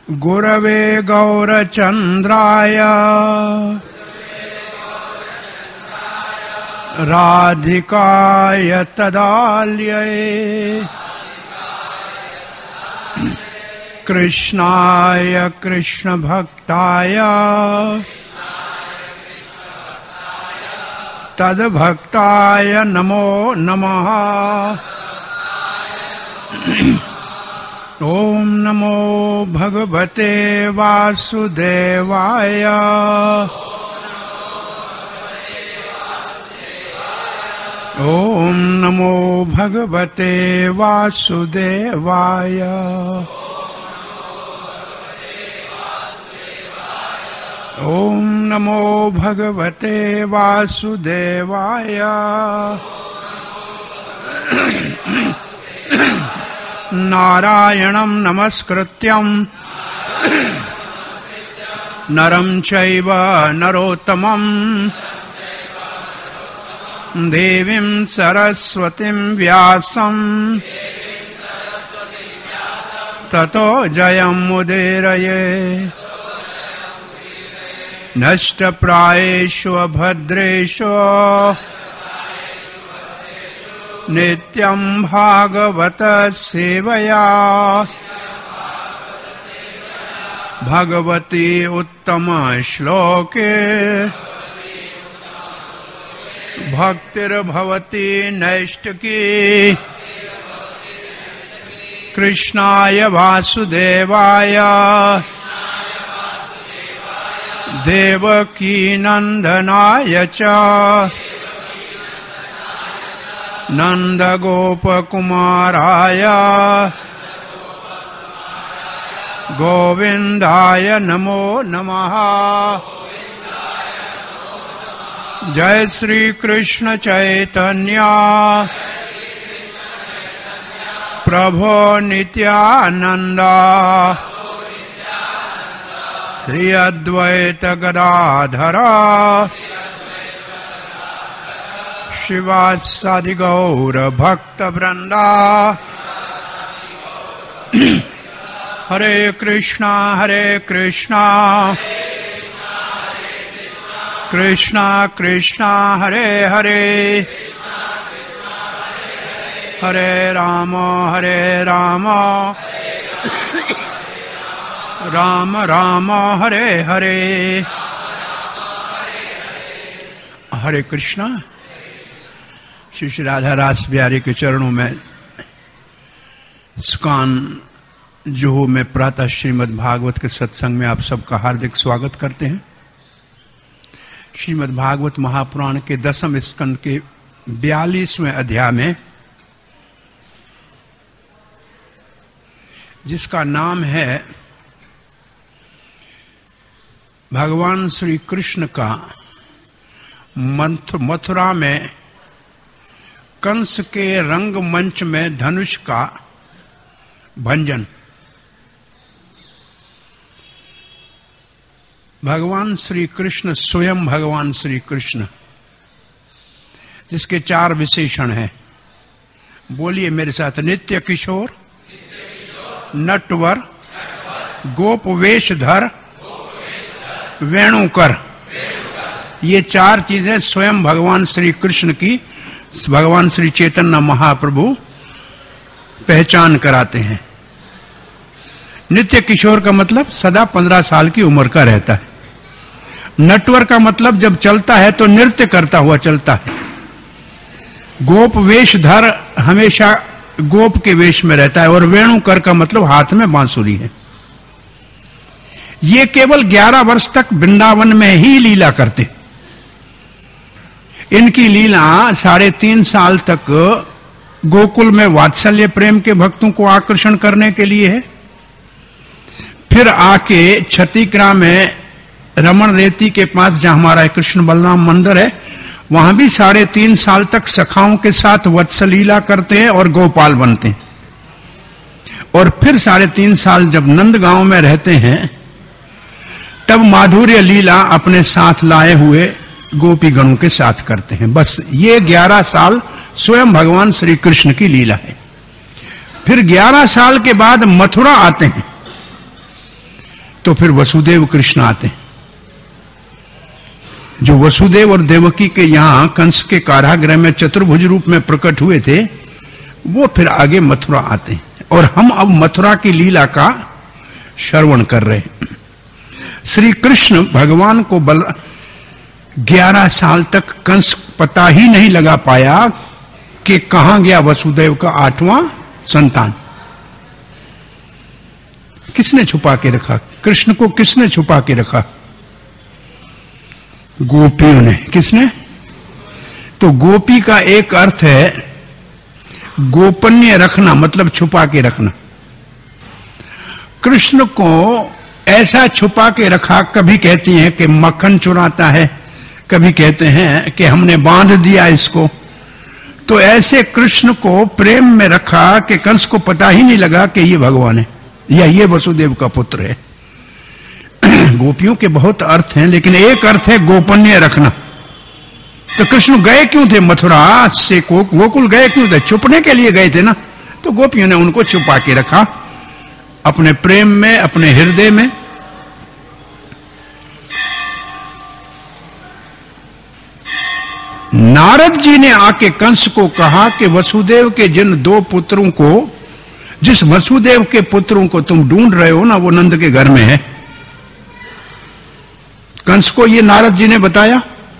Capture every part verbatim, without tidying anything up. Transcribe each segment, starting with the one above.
गुरवे गौरचंद्राय राधिकाय तदालये कृष्णाय कृष्ण भक्ताय तद्भक्ताय नमो नमः। ओम नमो भगवते वासुदेवाय। ओम नमो भगवते वासुदेवाय। ओम नमो भगवते वासुदेवाय। नारायणं नमस्कृत्यं नरं चैव नरोत्तमं देवीं सरस्वतीं व्यासं ततो जयमुदीरये। नष्टप्रायेषु भद्रेषु नित्यं भागवत सेवया भगवती उत्तम श्लोके भक्तिर्भवती नैष्टिकी। कृष्णाय वासुदेवाय देवकी नंदनाय च नंदगोपकुमाराय गोविंदाय नमो नमः। जय श्री कृष्ण चैतन्य प्रभो नित्यानंद श्री अद्वैत गदाधर शिवासादि गौर भक्त वृंदा। हरे कृष्णा हरे कृष्णा कृष्णा कृष्णा हरे हरे हरे राम हरे राम राम राम हरे हरे। हरे कृष्णा। श्री श्री राधा रास बिहारी के चरणों में स्कान जुहू में प्रातः श्रीमद् भागवत के सत्संग में आप सबका हार्दिक स्वागत करते हैं। श्रीमद् भागवत महापुराण के दसम स्कंद के बयालीसवें अध्याय में, जिसका नाम है भगवान श्री कृष्ण का मथुरा में कंस के रंगमंच में धनुष का भंजन। भगवान श्री कृष्ण स्वयं भगवान श्री कृष्ण, जिसके चार विशेषण हैं। बोलिए मेरे साथ। नित्य किशोर, नटवर, गोप वेशधर, वेणुकर। ये चार चीजें स्वयं भगवान श्री कृष्ण की भगवान श्री चैतन्य महाप्रभु पहचान कराते हैं। नित्य किशोर का मतलब सदा पंद्रह साल की उम्र का रहता है। नटवर का मतलब जब चलता है तो नृत्य करता हुआ चलता है। गोप वेशधर हमेशा गोप के वेश में रहता है। और वेणुकर का मतलब हाथ में बांसुरी है। ये केवल ग्यारह वर्ष तक वृंदावन में ही लीला करते। इनकी लीला साढ़े तीन साल तक गोकुल में वात्सल्य प्रेम के भक्तों को आकर्षण करने के लिए है। फिर आके छत्तीसगढ़ में रमण रेती के पास, जहां हमारा कृष्ण बलराम मंदिर है, वहां भी साढ़े तीन साल तक सखाओं के साथ वत्सलीला करते हैं और गोपाल बनते हैं। और फिर साढ़े तीन साल जब नंदगांव में रहते हैं, तब माधुर्य लीला अपने साथ लाए हुए गोपी गणों के साथ करते हैं। बस ये ग्यारह साल स्वयं भगवान श्री कृष्ण की लीला है। फिर ग्यारह साल के बाद मथुरा आते हैं। तो फिर वसुदेव कृष्ण आते हैं। जो वसुदेव और देवकी के यहां कंस के कारागृह में चतुर्भुज रूप में प्रकट हुए थे, वो फिर आगे मथुरा आते हैं। और हम अब मथुरा की लीला का श्रवण कर रहे हैं। श्री कृष्ण भगवान को बल ग्यारह साल तक कंस पता ही नहीं लगा पाया कि कहां गया वसुदेव का आठवां संतान। किसने छुपा के रखा? कृष्ण को किसने छुपा के रखा? गोपियों ने। किसने? तो गोपी का एक अर्थ है गोपनीय रखना, मतलब छुपा के रखना। कृष्ण को ऐसा छुपा के रखा, कभी कहती हैं कि मक्खन चुराता है, कभी कहते हैं कि हमने बांध दिया इसको। तो ऐसे कृष्ण को प्रेम में रखा कि कंस को पता ही नहीं लगा कि ये भगवान है या ये वसुदेव का पुत्र है। गोपियों के बहुत अर्थ हैं, लेकिन एक अर्थ है गोपनीय रखना। तो कृष्ण गए क्यों थे मथुरा से? गोकुल गए क्यों थे? छुपने के लिए गए थे ना। तो गोपियों ने उनको छुपा के रखा अपने प्रेम में, अपने हृदय में। नारद जी ने आके कंस को कहा कि वसुदेव के जिन दो पुत्रों को, जिस वसुदेव के पुत्रों को तुम ढूंढ रहे हो ना, वो नंद के घर में है। कंस को ये नारद जी ने बताया।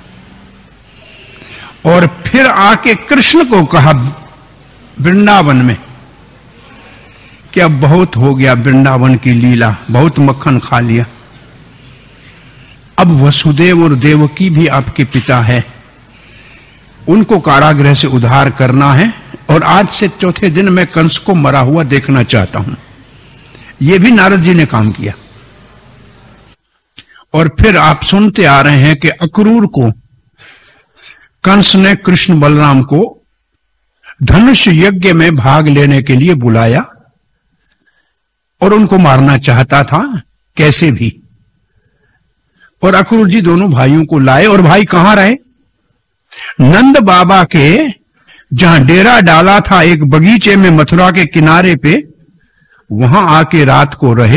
और फिर आके कृष्ण को कहा वृंदावन में कि अब बहुत हो गया वृंदावन की लीला, बहुत मक्खन खा लिया। अब वसुदेव और देवकी भी आपके पिता है, उनको कारागृह से उद्धार करना है। और आज से चौथे दिन मैं कंस को मरा हुआ देखना चाहता हूं। यह भी नारद जी ने काम किया। और फिर आप सुनते आ रहे हैं कि अक्रूर को कंस ने कृष्ण बलराम को धनुष यज्ञ में भाग लेने के लिए बुलाया और उनको मारना चाहता था कैसे भी। और अक्रूर जी दोनों भाइयों को लाए। और भाई कहां रहे? नंद बाबा के जहां डेरा डाला था एक बगीचे में मथुरा के किनारे पे, वहां आके रात को रहे।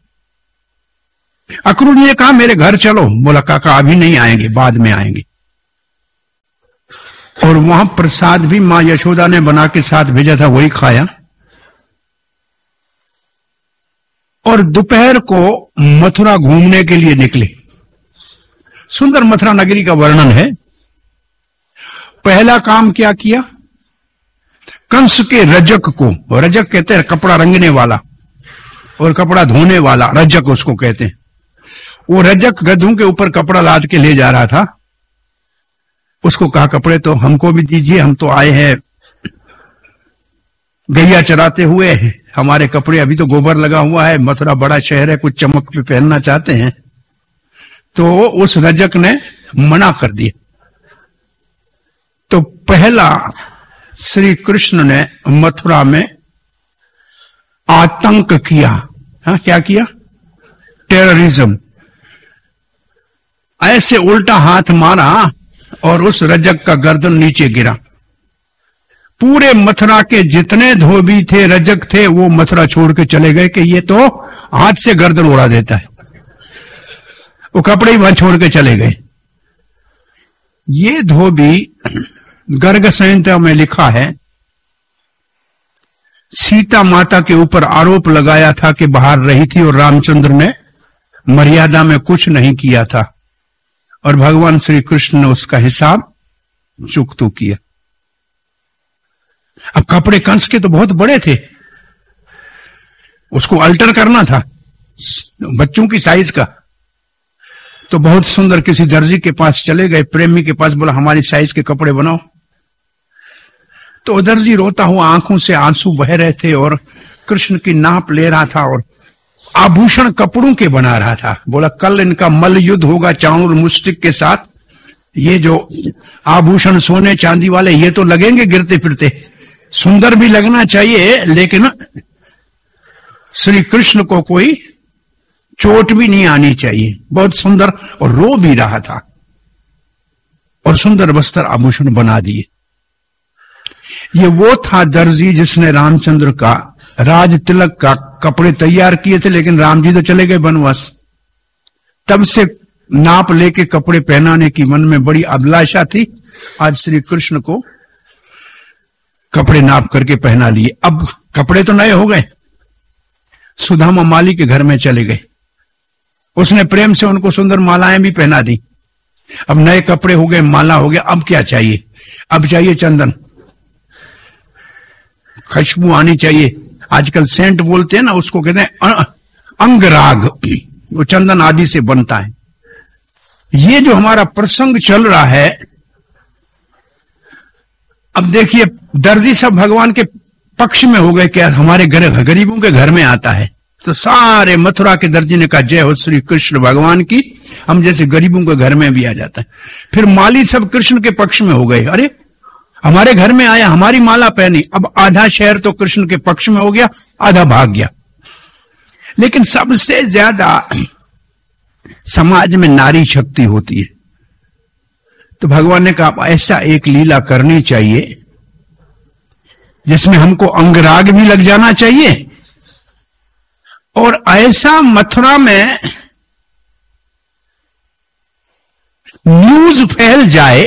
अक्रूर ने कहा मेरे घर चलो। बोला काका अभी नहीं आएंगे, बाद में आएंगे। और वहां प्रसाद भी मां यशोदा ने बना के साथ भेजा था, वही खाया। और दोपहर को मथुरा घूमने के लिए निकले। सुंदर मथुरा नगरी का वर्णन है। पहला काम क्या किया? कंस के रजक को, रजक कहते हैं कपड़ा रंगने वाला और कपड़ा धोने वाला, रजक उसको कहते हैं। वो रजक गधों के ऊपर कपड़ा लाद के ले जा रहा था। उसको कहा कपड़े तो हमको भी दीजिए, हम तो आए हैं गैया चराते हुए, हमारे कपड़े, अभी तो गोबर लगा हुआ है, मथुरा बड़ा शहर है, कुछ चमक पे पहनना चाहते हैं। तो उस रजक ने मना कर दिया। तो पहला श्री कृष्ण ने मथुरा में आतंक किया। हाँ, क्या किया? टेररिज्म। ऐसे उल्टा हाथ मारा और उस रजक का गर्दन नीचे गिरा। पूरे मथुरा के जितने धोबी थे, रजक थे, वो मथुरा छोड़ के चले गए कि ये तो हाथ से गर्दन उड़ा देता है। वो कपड़े ही वहां छोड़ के चले गए। ये धोबी, गर्ग संहिता में लिखा है, सीता माता के ऊपर आरोप लगाया था कि बाहर रही थी और रामचंद्र ने मर्यादा में कुछ नहीं किया था, और भगवान श्री कृष्ण ने उसका हिसाब चुकतो किया। अब कपड़े कंस के तो बहुत बड़े थे, उसको अल्टर करना था बच्चों की साइज का। तो बहुत सुंदर किसी दर्जी के पास चले गए, प्रेमी के पास, बोला हमारी साइज के कपड़े बनाओ। तो दर्जी रोता हुआ, आंखों से आंसू बह रहे थे और कृष्ण की नाप ले रहा था और आभूषण कपड़ों के बना रहा था। बोला कल इनका मल्ल युद्ध होगा चाणूर मुष्टिक के साथ, ये जो आभूषण सोने चांदी वाले ये तो लगेंगे गिरते फिरते, सुंदर भी लगना चाहिए, लेकिन श्री कृष्ण को कोई चोट भी नहीं आनी चाहिए। बहुत सुंदर, और रो भी रहा था, और सुंदर वस्त्र आभूषण बना दिए। ये वो था दर्जी जिसने रामचंद्र का राज तिलक का कपड़े तैयार किए थे, लेकिन राम जी तो चले गए वनवास। तब से नाप लेके कपड़े पहनाने की मन में बड़ी अभिलाषा थी। आज श्री कृष्ण को कपड़े नाप करके पहना लिए। अब कपड़े तो नए हो गए, सुदामा माली के घर में चले गए, उसने प्रेम से उनको सुंदर मालाएं भी पहना दी। अब नए कपड़े हो गए, माला हो गया, अब क्या चाहिए? अब चाहिए चंदन, खुशबू आनी चाहिए। आजकल सेंट बोलते हैं ना, उसको कहते हैं अंगराग, वो चंदन आदि से बनता है। ये जो हमारा प्रसंग चल रहा है, अब देखिए दर्जी सब भगवान के पक्ष में हो गए। क्या हमारे घर गरीबों के घर में आता है, तो सारे मथुरा के दर्जी ने कहा जय हो श्री कृष्ण भगवान की, हम जैसे गरीबों के घर में भी आ जाता है। फिर माली सब कृष्ण के पक्ष में हो गए, अरे हमारे घर में आया, हमारी माला पहनी। अब आधा शहर तो कृष्ण के पक्ष में हो गया, आधा भाग गया। लेकिन सबसे ज्यादा समाज में नारी शक्ति होती है, तो भगवान ने कहा ऐसा एक लीला करनी चाहिए जिसमें हमको अंगराग भी लग जाना चाहिए, और ऐसा मथुरा में न्यूज फैल जाए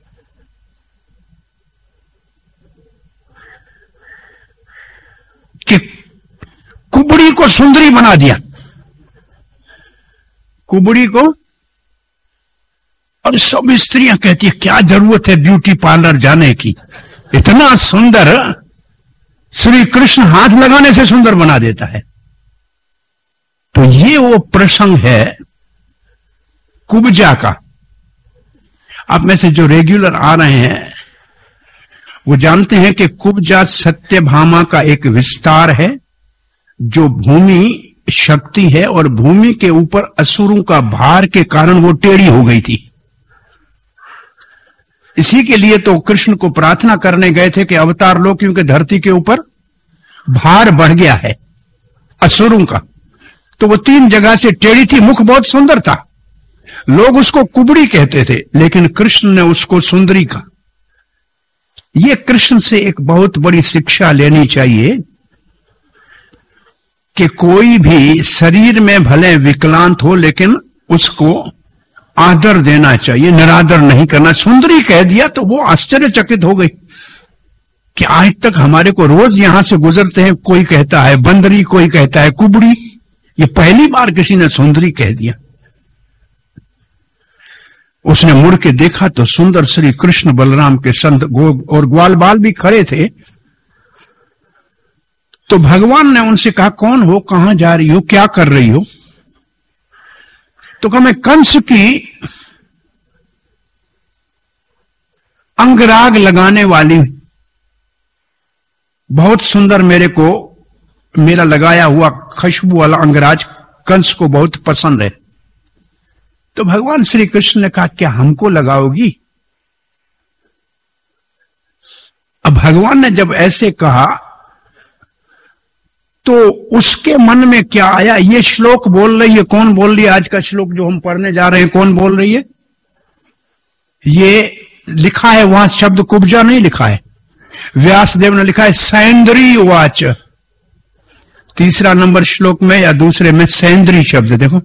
कि कुबड़ी को सुंदरी बना दिया, कुबड़ी को। और सब स्त्रियां कहती है क्या जरूरत है ब्यूटी पार्लर जाने की, इतना सुंदर श्री कृष्ण हाथ लगाने से सुंदर बना देता है। तो ये वो प्रसंग है कुब्जा का। आप में से जो रेगुलर आ रहे हैं वो जानते हैं कि कुब्जा सत्यभामा का एक विस्तार है, जो भूमि शक्ति है, और भूमि के ऊपर असुरों का भार के कारण वो टेढ़ी हो गई थी। इसी के लिए तो कृष्ण को प्रार्थना करने गए थे कि अवतार लो, क्योंकि धरती के ऊपर भार बढ़ गया है असुरों का। तो वो तीन जगह से टेढ़ी थी, मुख बहुत सुंदर था, लोग उसको कुबड़ी कहते थे, लेकिन कृष्ण ने उसको सुंदरी कहा। ये कृष्ण से एक बहुत बड़ी शिक्षा लेनी चाहिए कि कोई भी शरीर में भले विकलांत हो, लेकिन उसको आदर देना चाहिए, निरादर नहीं करना। सुंदरी कह दिया तो वो आश्चर्यचकित हो गई कि आज तक हमारे को रोज यहां से गुजरते हैं, कोई कहता है बंदरी, कोई कहता है कुबड़ी, ये पहली बार किसी ने सुंदरी कह दिया। उसने मुड़ के देखा तो सुंदर श्री कृष्ण बलराम के संत और ग्वाल बाल भी खड़े थे। तो भगवान ने उनसे कहा कौन हो, कहां जा रही हो, क्या कर रही हो? तो कहा मैं कंस की अंगराग लगाने वाली, बहुत सुंदर, मेरे को मेरा लगाया हुआ खुशबू वाला अंगराज कंस को बहुत पसंद है। तो भगवान श्री कृष्ण ने कहा क्या हमको लगाओगी? अब भगवान ने जब ऐसे कहा तो उसके मन में क्या आया, ये श्लोक बोल रही है, कौन बोल रही है? आज का श्लोक जो हम पढ़ने जा रहे हैं, कौन बोल रही है? ये लिखा है, वहां शब्द कुब्जा नहीं लिखा है, व्यासदेव ने लिखा है सैंद्री वाच। तीसरा नंबर श्लोक में या दूसरे में सैंद्री शब्द देखो,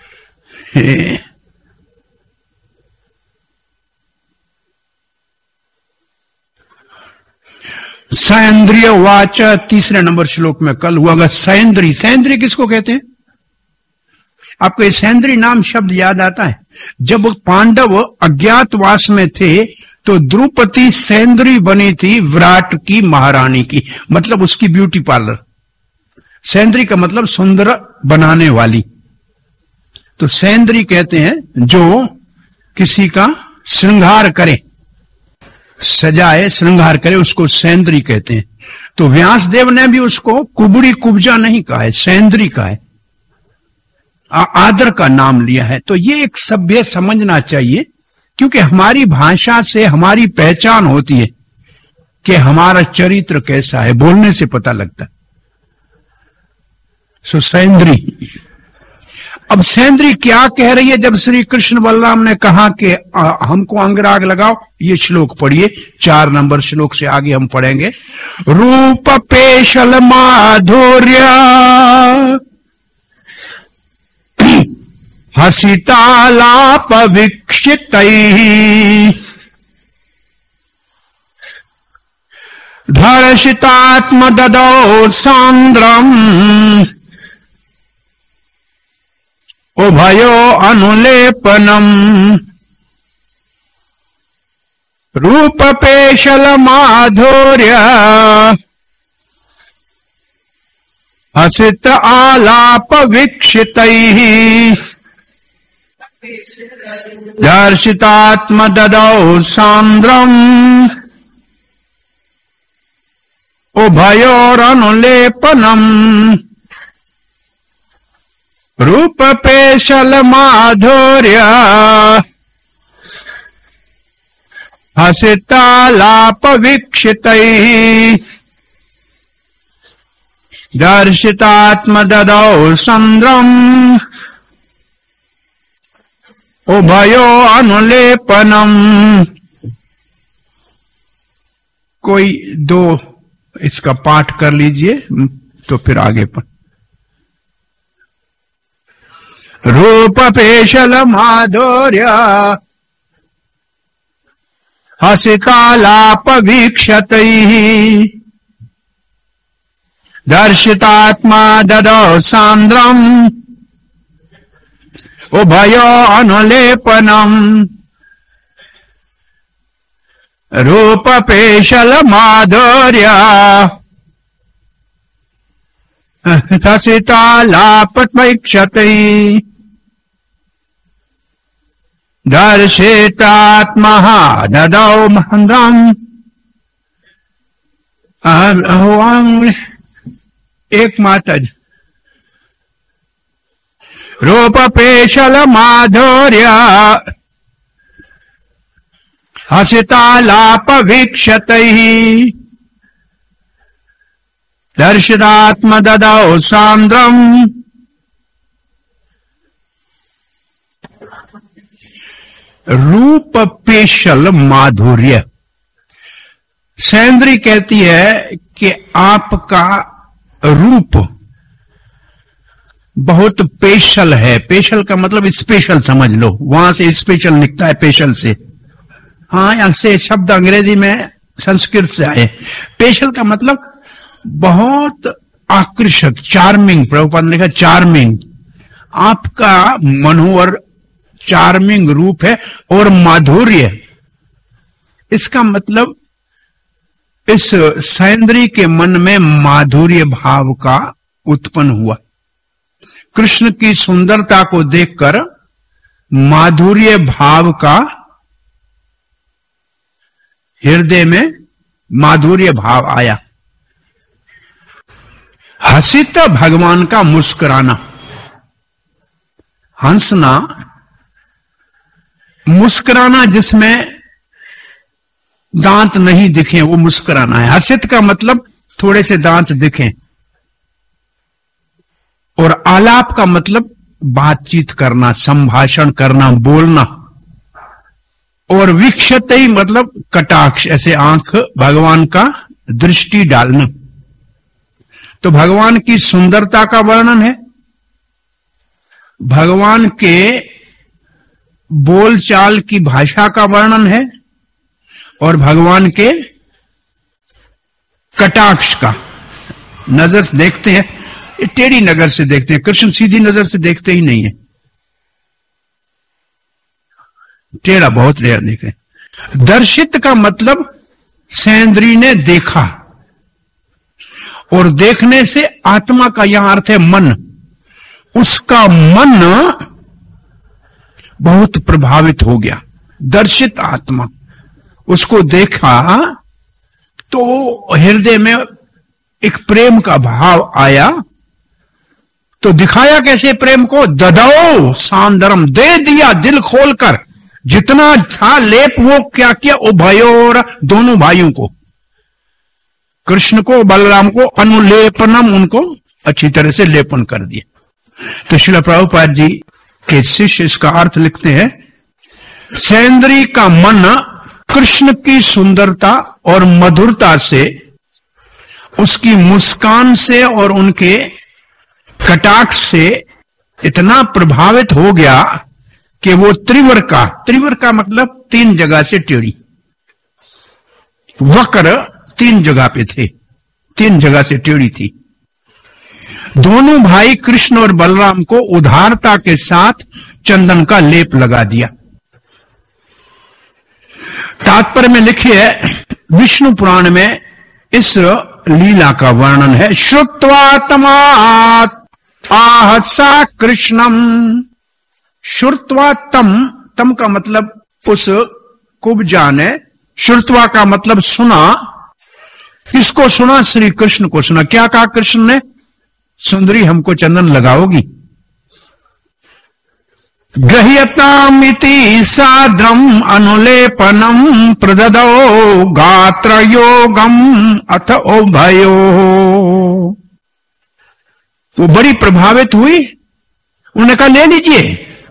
सैंद्रिय वाच तीसरे नंबर श्लोक में कल हुआ। सैंद्री, सैंद्री किसको कहते हैं? आपको ये सैंद्री नाम शब्द याद आता है? जब पांडव अज्ञातवास में थे तो द्रौपदी सैंद्री बनी थी विराट की महारानी की, मतलब उसकी ब्यूटी पार्लर। सैंद्री का मतलब सुंदर बनाने वाली। तो सैंद्री कहते हैं जो किसी का श्रृंगार करे, सजाए, श्रृंगार करे, उसको सैंद्री कहते हैं। तो व्यासदेव ने भी उसको कुबड़ी कुब्जा नहीं कहा है, सैंद्री का है, आदर का नाम लिया है। तो ये एक सभ्य समझना चाहिए, क्योंकि हमारी भाषा से हमारी पहचान होती है कि हमारा चरित्र कैसा है, बोलने से पता लगता है। सो सैंद्री। अब सैंद्री क्या कह रही है जब श्री कृष्ण बलराम ने कहा कि आ, हमको अंगराग लगाओ, ये श्लोक पढ़िए, चार नंबर श्लोक से आगे हम पढ़ेंगे। रूप पेशल माधुर्य हसितालाप वीक्षितैः धर्षितात्म ददौ सांद्रम उभयो अनुलेपनम रूप पेशल माधुर्य हसित आलाप वीक्षितैः दर्शितात्म ददौ सांद्रम उभयोरनुलेपनम रूप पेशल माधुर्य हसितालाप वीक्षितैः दर्शितात्म ददौ सांद्रम उभयो अनुलेपनम। कोई दो इसका पाठ कर लीजिए तो फिर आगे पर। रूप पेशल माधुर्य हसितालाप वीक्षतैः दर्शितात्मा ददौ सांद्रम उभयो अनुलेपनम रूप पेशल माधुर्य हसितालाप वीक्षतैः दर्शितात्मा ददौ सांद्रम। एक माता जी। रूप पेशल माधुर्य हसितालाप वीक्षतैः दर्शितात्म ददौ सांद्रम रूप पेशल माधुर्य। सैंद्री कहती है कि आपका रूप बहुत पेशल है। पेशल का मतलब स्पेशल समझ लो, वहां से स्पेशल निकला है पेशल से। हाँ, यहां से शब्द अंग्रेजी में संस्कृत से आए। पेशल का मतलब बहुत आकर्षक, चार्मिंग। प्रभुपाद ने लिखा चार्मिंग। आपका मनोहर चार्मिंग रूप है और माधुर्य। इसका मतलब इस सैंद्री के मन में माधुर्य भाव का उत्पन्न हुआ। कृष्ण की सुंदरता को देखकर माधुर्य भाव का हृदय में माधुर्य भाव आया। हसित भगवान का मुस्कुराना। हंसना, मुस्कुराना जिसमें दांत नहीं दिखे वो मुस्कुराना है। हसित का मतलब थोड़े से दांत दिखें। और आलाप का मतलब बातचीत करना, संभाषण करना, बोलना। और वीक्षते मतलब कटाक्ष, ऐसे आंख भगवान का दृष्टि डालना। तो भगवान की सुंदरता का वर्णन है, भगवान के बोलचाल की भाषा का वर्णन है और भगवान के कटाक्ष का। नजर से देखते हैं, टेढ़ी नजर से देखते हैं। कृष्ण सीधी नजर से देखते ही नहीं है, टेढ़ा बहुत टेढ़ा देखे। दर्शित का मतलब सैंद्री ने देखा, और देखने से आत्मा का यहां अर्थ है मन। उसका मन बहुत प्रभावित हो गया। दर्शित आत्मा, उसको देखा तो हृदय में एक प्रेम का भाव आया। तो दिखाया कैसे प्रेम को? ददौ सांदरम, दे दिया दिल खोलकर। जितना था लेप वो क्या किया? उभयोर, दोनों भाइयों को, कृष्ण को बलराम को, अनुलेपनम, उनको अच्छी तरह से लेपन कर दिया। तो श्रील प्रभुपाद जी के शिष्य इसका अर्थ लिखते हैं, सेंद्री का मन कृष्ण की सुंदरता और मधुरता से, उसकी मुस्कान से और उनके कटाक्ष से इतना प्रभावित हो गया कि वो त्रिवर का, त्रिवर का मतलब तीन जगह से टेढ़ी, वक्र तीन जगह पे थे, तीन जगह से टेढ़ी थी। दोनों भाई कृष्ण और बलराम को उदारता के साथ चंदन का लेप लगा दिया। तात्पर्य में लिखी है, विष्णु पुराण में इस लीला का वर्णन है। श्रुत्वा तमात् आह सा कृष्णम, श्रुत्वा तम, तम का मतलब उस कुब्जा ने, श्रुत्वा का मतलब सुना। किसको सुना? श्री कृष्ण को सुना। क्या कहा कृष्ण ने? सुंदरी हमको चंदन लगाओगी? गृह्यतामिति साद्रम अनुलेपनम प्रददौ गात्र योगम अथ उभयो। वो बड़ी प्रभावित हुई, उन्होंने कहा ले लीजिए,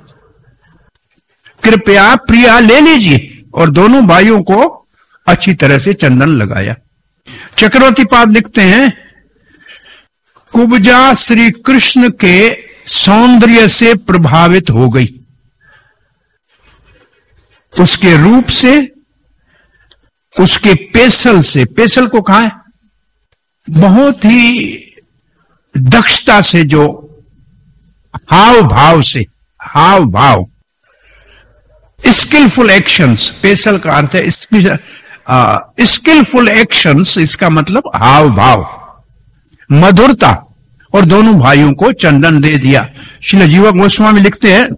कृपया प्रिया ले लीजिए, और दोनों भाइयों को अच्छी तरह से चंदन लगाया। चक्रवर्ती पाद लिखते हैं, कुब्जा श्री कृष्ण के सौंदर्य से प्रभावित हो गई, उसके रूप से, उसके पेशल से। पेशल को कहा है? बहुत ही दक्षता से, जो हाव भाव से, हाव भाव, स्किलफुल एक्शंस। पेशल का अर्थ है स्किलफुल एक्शंस, इसका मतलब हाव भाव, मधुरता, और दोनों भाइयों को चंदन दे दिया। श्रील जीवा गोस्वामी लिखते हैं,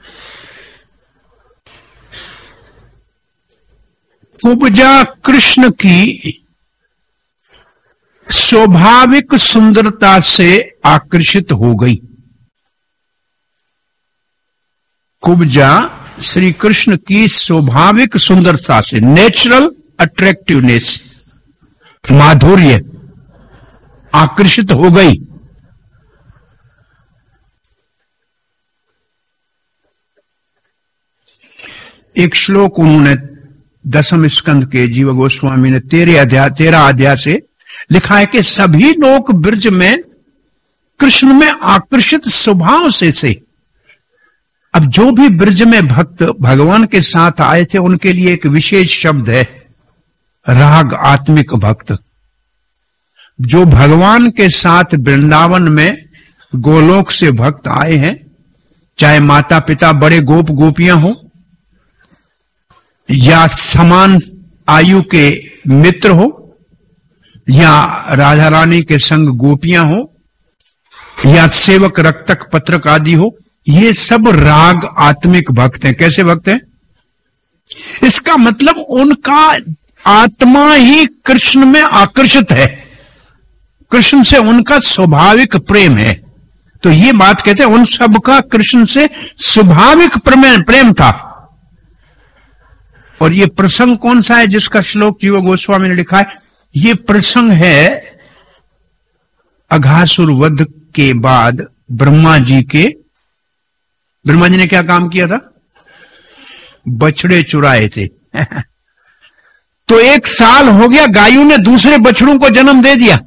कुब्जा कृष्ण की स्वाभाविक सुंदरता से आकर्षित हो गई। कुब्जा श्री कृष्ण की स्वाभाविक सुंदरता से, नेचुरल अट्रैक्टिवनेस, माधुर्य, आकर्षित हो गई। एक श्लोक उन्होंने दसम स्कंद के जीव गोस्वामी ने तेरह अध्याय तेरह अध्याय से लिखा है कि सभी लोग ब्रज में कृष्ण में आकर्षित स्वभाव से से। अब जो भी ब्रज में भक्त भगवान के साथ आए थे, उनके लिए एक विशेष शब्द है, राग आत्मिक भक्त। जो भगवान के साथ वृंदावन में गोलोक से भक्त आए हैं, चाहे माता पिता बड़े गोप गोपियां हो, या समान आयु के मित्र हो, या राधा रानी के संग गोपियां हो, या सेवक रक्तक पत्रक आदि हो, ये सब राग आत्मिक भक्त हैं। कैसे भक्त हैं? इसका मतलब उनका आत्मा ही कृष्ण में आकर्षित है, कृष्ण से उनका स्वाभाविक प्रेम है। तो ये बात कहते हैं, उन सबका कृष्ण से स्वाभाविक प्रेम था। और ये प्रसंग कौन सा है जिसका श्लोक जीव गोस्वामी ने लिखा है? ये प्रसंग है अघासुर वध के बाद ब्रह्मा जी के, ब्रह्मा जी ने क्या काम किया था? बछड़े चुराए थे। तो एक साल हो गया, गायों ने दूसरे बछड़ों को जन्म दे दिया,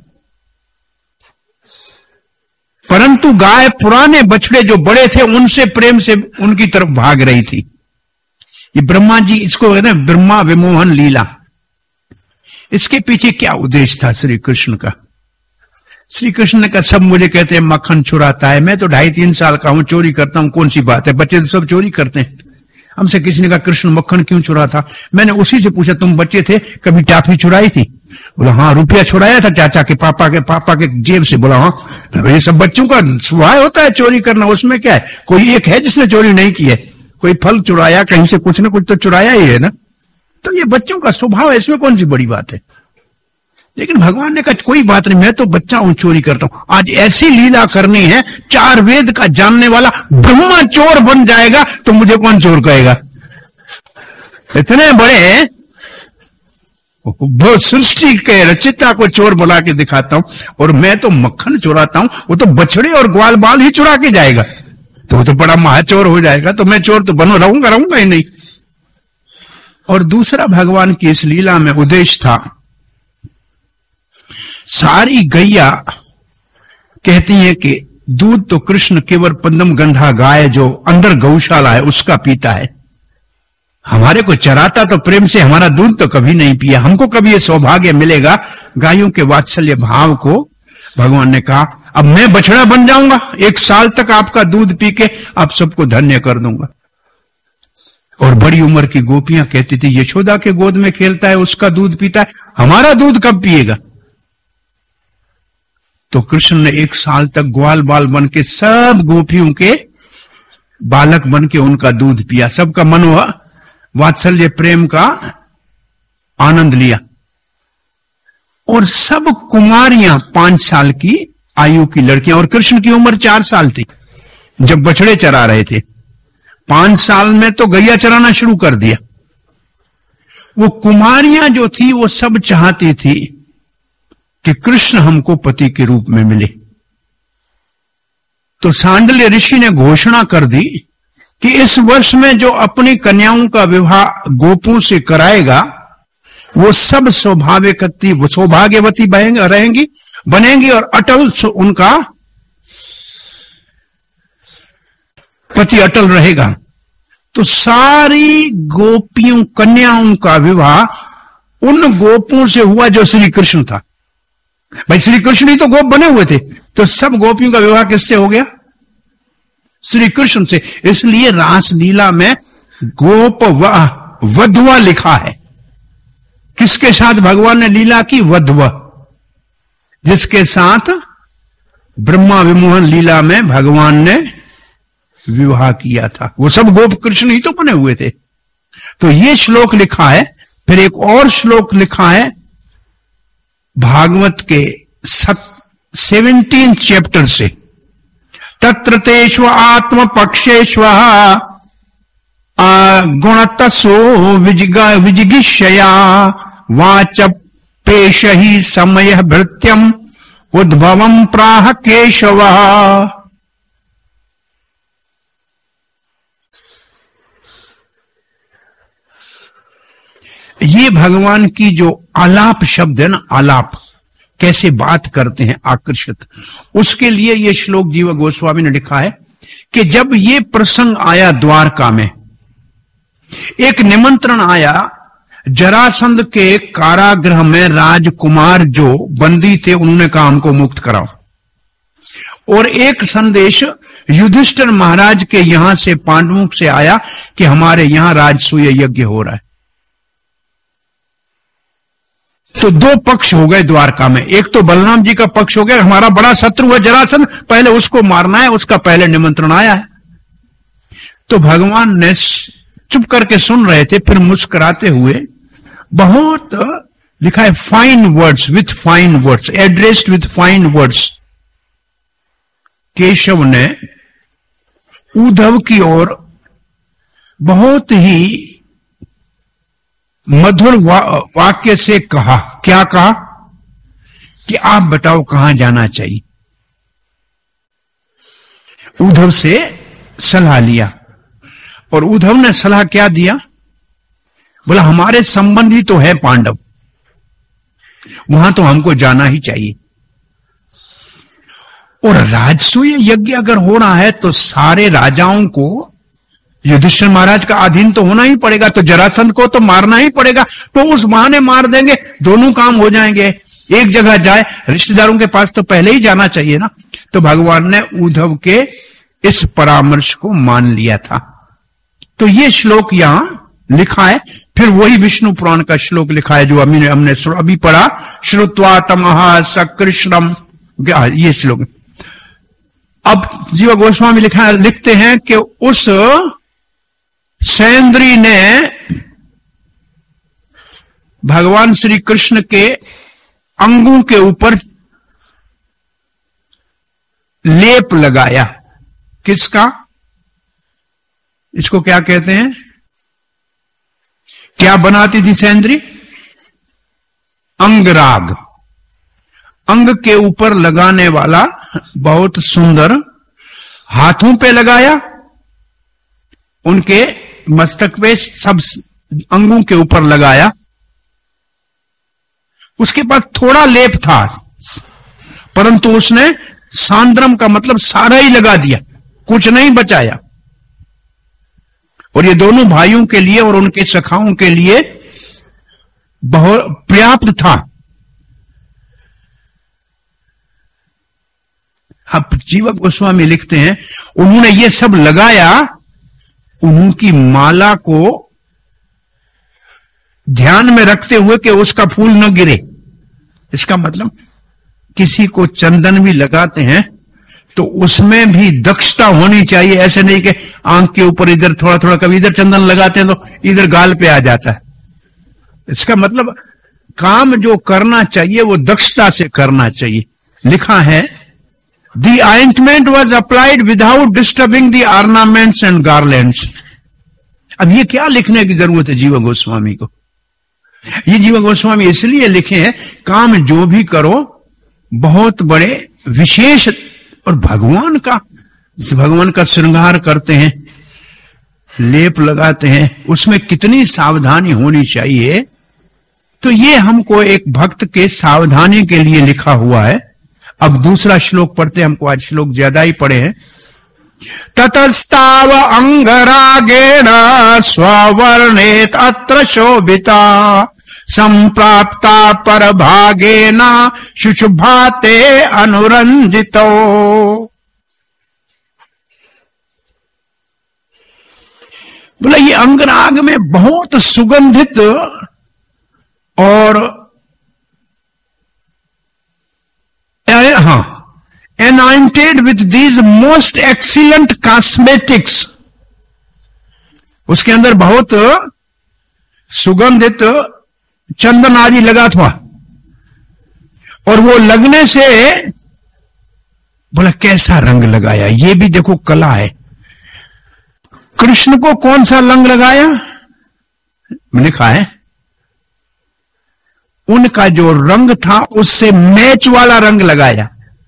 परंतु गाय पुराने बछड़े जो बड़े थे उनसे प्रेम से उनकी तरफ भाग रही थी। ये ब्रह्मा जी, इसको कहते हैं ब्रह्मा विमोहन लीला। इसके पीछे क्या उद्देश्य था श्री कृष्ण का? श्री कृष्ण ने कहा, सब मुझे कहते हैं मक्खन चुराता है, मैं तो ढाई तीन साल का हूं, चोरी करता हूं, कौन सी बात है, बच्चे तो सब चोरी करते हैं। हमसे किसी ने कहा कृष्ण मक्खन क्यों चुराता? मैंने उसी से पूछा, तुम बच्चे थे कभी टाफी चुराई थी? बोला हाँ, रुपया छुड़ाया था चाचा के पापा के पापा के जेब से। बोला हाँ। ये सब बच्चों का स्वभाव होता है चोरी करना, उसमें क्या है? कोई एक है जिसने चोरी नहीं की है? कोई फल चुराया, कहीं से कुछ ना कुछ तो चुराया ही है ना। तो ये बच्चों का स्वभाव है, इसमें कौन सी बड़ी बात है? लेकिन भगवान ने कहा कोई बात नहीं, मैं तो बच्चा हूं, चोरी करता हूं। आज ऐसी लीला करनी है, चार वेद का जानने वाला ब्रह्मा चोर बन जाएगा तो मुझे कौन चोर कहेगा? इतने बड़े वो सृष्टि के रचिता को चोर बुला के दिखाता हूं, और मैं तो मक्खन चुराता हूं, वो तो बछड़े और ग्वाल बाल ही चुरा के जाएगा, तो वो तो बड़ा महाचोर हो जाएगा, तो मैं चोर तो बनो रहूंगा रहूंगा ही नहीं। और दूसरा भगवान की इस लीला में उद्देश्य था, सारी गैया कहती है कि दूध तो कृष्ण केवल पद्म गंधा गाय जो अंदर गौशाला है उसका पीता है, हमारे को चराता तो प्रेम से, हमारा दूध तो कभी नहीं पिया, हमको कभी ये सौभाग्य मिलेगा। गायों के वात्सल्य भाव को भगवान ने कहा, अब मैं बछड़ा बन जाऊंगा, एक साल तक आपका दूध पी के आप सबको धन्य कर दूंगा। और बड़ी उम्र की गोपियां कहती थी, यशोदा के गोद में खेलता है, उसका दूध पीता है, हमारा दूध कब पिएगा? तो कृष्ण ने एक साल तक ग्वाल बाल बन के सब गोपियों के बालक बन के उनका दूध पिया, सबका मनोह वात्सल्य प्रेम का आनंद लिया। और सब कुमारियां पांच साल की आयु की लड़कियां, और कृष्ण की उम्र चार साल थी जब बछड़े चरा रहे थे, पांच साल में तो गैया चराना शुरू कर दिया। वो कुमारियां जो थी वो सब चाहती थी कि कृष्ण हमको पति के रूप में मिले। तो सांडल्य ऋषि ने घोषणा कर दी कि इस वर्ष में जो अपनी कन्याओं का विवाह गोपों से कराएगा वो सब सौभाग्यवती सौभाग्यवती रहेंगी बनेंगी और अटल उनका पति अटल रहेगा। तो सारी गोपियों कन्याओं का विवाह उन गोपों से हुआ जो श्री कृष्ण था। भाई श्री कृष्ण ही तो गोप बने हुए थे, तो सब गोपियों का विवाह किससे हो गया? श्री कृष्ण से। इसलिए रासलीला में गोप वधवा लिखा है। किसके साथ भगवान ने लीला की? वधवा, जिसके साथ ब्रह्मा विमोहन लीला में भगवान ने विवाह किया था, वो सब गोप कृष्ण ही तो बने हुए थे। तो ये श्लोक लिखा है। फिर एक और श्लोक लिखा है भागवत के सेवनटीन चैप्टर से, तत्र तेष्व आत्म पक्षेष्व गुणतसो विजिगिषया वाच पेश ही समय भृत्यम उद्भवम प्राह केशव। ये भगवान की जो आलाप शब्द है ना, आलाप कैसे बात करते हैं आकर्षित, उसके लिए ये श्लोक जीव गोस्वामी ने लिखा है कि जब ये प्रसंग आया द्वारका में, एक निमंत्रण आया जरासंध के कारागृह में, राजकुमार जो बंदी थे उन्होंने कहा हमको मुक्त कराओ, और एक संदेश युधिष्ठिर महाराज के यहां से पांडवों से आया कि हमारे यहां राजसूय यज्ञ हो रहा है। तो दो पक्ष हो गए द्वारका में। एक तो बलराम जी का पक्ष हो गया, हमारा बड़ा शत्रु है जरासंध, पहले उसको मारना है, उसका पहले निमंत्रण आया है। तो भगवान ने चुप करके सुन रहे थे, फिर मुस्कुराते हुए बहुत लिखा है fine words, with fine words, addressed with fine words, Keshav ने उद्धव की ओर बहुत ही मधुर वा, वाक्य से कहा। क्या कहा? कि आप बताओ कहां जाना चाहिए। उद्धव से सलाह लिया, और उद्धव ने सलाह क्या दिया? बोला हमारे संबंधी तो है पांडव, वहां तो हमको जाना ही चाहिए, और राजसूय यज्ञ अगर हो रहा है तो सारे राजाओं को युधिष्ठिर महाराज का अधीन तो होना ही पड़ेगा, तो जरासंध को तो मारना ही पड़ेगा, तो उस बहाने मार देंगे, दोनों काम हो जाएंगे। एक जगह जाए, रिश्तेदारों के पास तो पहले ही जाना चाहिए ना। तो भगवान ने उद्धव के इस परामर्श को मान लिया था। तो ये श्लोक यहां लिखा है। फिर वही विष्णु पुराण का श्लोक लिखा है जो हमने हमने अभी पढ़ा, श्रुत्वा तमः सकृष्णम, ये श्लोक। अब जीव गोस्वामी लिखा लिखते हैं कि उस सैंद्री ने भगवान श्री कृष्ण के अंगों के ऊपर लेप लगाया। किसका? इसको क्या कहते हैं? क्या बनाती थी सैंद्री? अंगराग, अंग के ऊपर लगाने वाला बहुत सुंदर, हाथों पे लगाया, उनके मस्तक पे, सब अंगों के ऊपर लगाया। उसके पास थोड़ा लेप था, परंतु उसने सांद्रम का मतलब सारा ही लगा दिया, कुछ नहीं बचाया। और ये दोनों भाइयों के लिए और उनके सखाओं के लिए बहुत पर्याप्त था। अब जीवक गोस्वामी लिखते हैं, उन्होंने ये सब लगाया, उनकी माला को ध्यान में रखते हुए कि उसका फूल न गिरे। इसका मतलब किसी को चंदन भी लगाते हैं तो उसमें भी दक्षता होनी चाहिए। ऐसे नहीं कि आंख के ऊपर इधर थोड़ा थोड़ा, कभी इधर चंदन लगाते हैं तो इधर गाल पे आ जाता है। इसका मतलब काम जो करना चाहिए वो दक्षता से करना चाहिए। लिखा है, the ointment was applied without disturbing the ornaments and garlands. अब ये क्या लिखने की जरूरत है जीव गोस्वामी को? ये जीव गोस्वामी इसलिए लिखे हैं, काम जो भी करो बहुत बड़े विशेष, और भगवान का, भगवान का श्रृंगार करते हैं, लेप लगाते हैं, उसमें कितनी सावधानी होनी चाहिए। तो ये हमको एक भक्त के सावधानी के लिए लिखा हुआ है। अब दूसरा श्लोक पढ़ते हैं, हमको आज श्लोक ज्यादा ही पढ़े हैं। ततस्ताव अंगरागेण स्ववर्णेत अत्र शोभिता संप्राप्ता परभागेन शुशुभाते अनुरंजितो। बोला ये अंगराग में बहुत सुगंधित और हाँ anointed with these most excellent cosmetics, उसके अंदर बहुत सुगंधित चंदन आदि लगा था। और वो लगने से बोला कैसा रंग लगाया, ये भी देखो कला है। कृष्ण को कौन सा रंग लगाया? लिखा है उनका जो रंग था उससे मैच वाला रंग लगाया।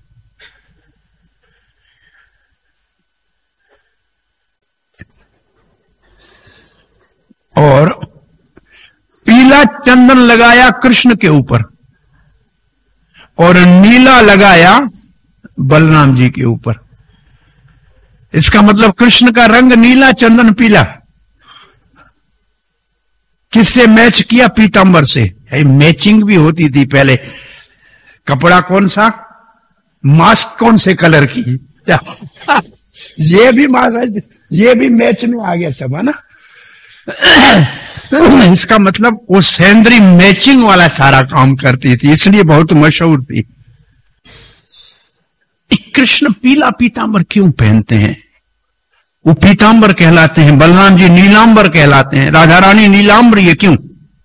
और पीला चंदन लगाया कृष्ण के ऊपर और नीला लगाया बलराम जी के ऊपर। इसका मतलब कृष्ण का रंग नीला, चंदन पीला। किससे मैच किया? पीतांबर से। मैचिंग भी होती थी पहले। कपड़ा कौन सा, मास्क कौन से कलर की ये भी मास्क, ये भी मैच में आ गया सब, है ना। इसका मतलब वो सेंद्री मैचिंग वाला सारा काम करती थी, इसलिए बहुत मशहूर थी। कृष्ण पीला पीतांबर क्यों पहनते हैं? वो पीतांबर कहलाते हैं, बलराम जी नीलांबर कहलाते हैं, राधा रानी नीलांबर, ये क्यों?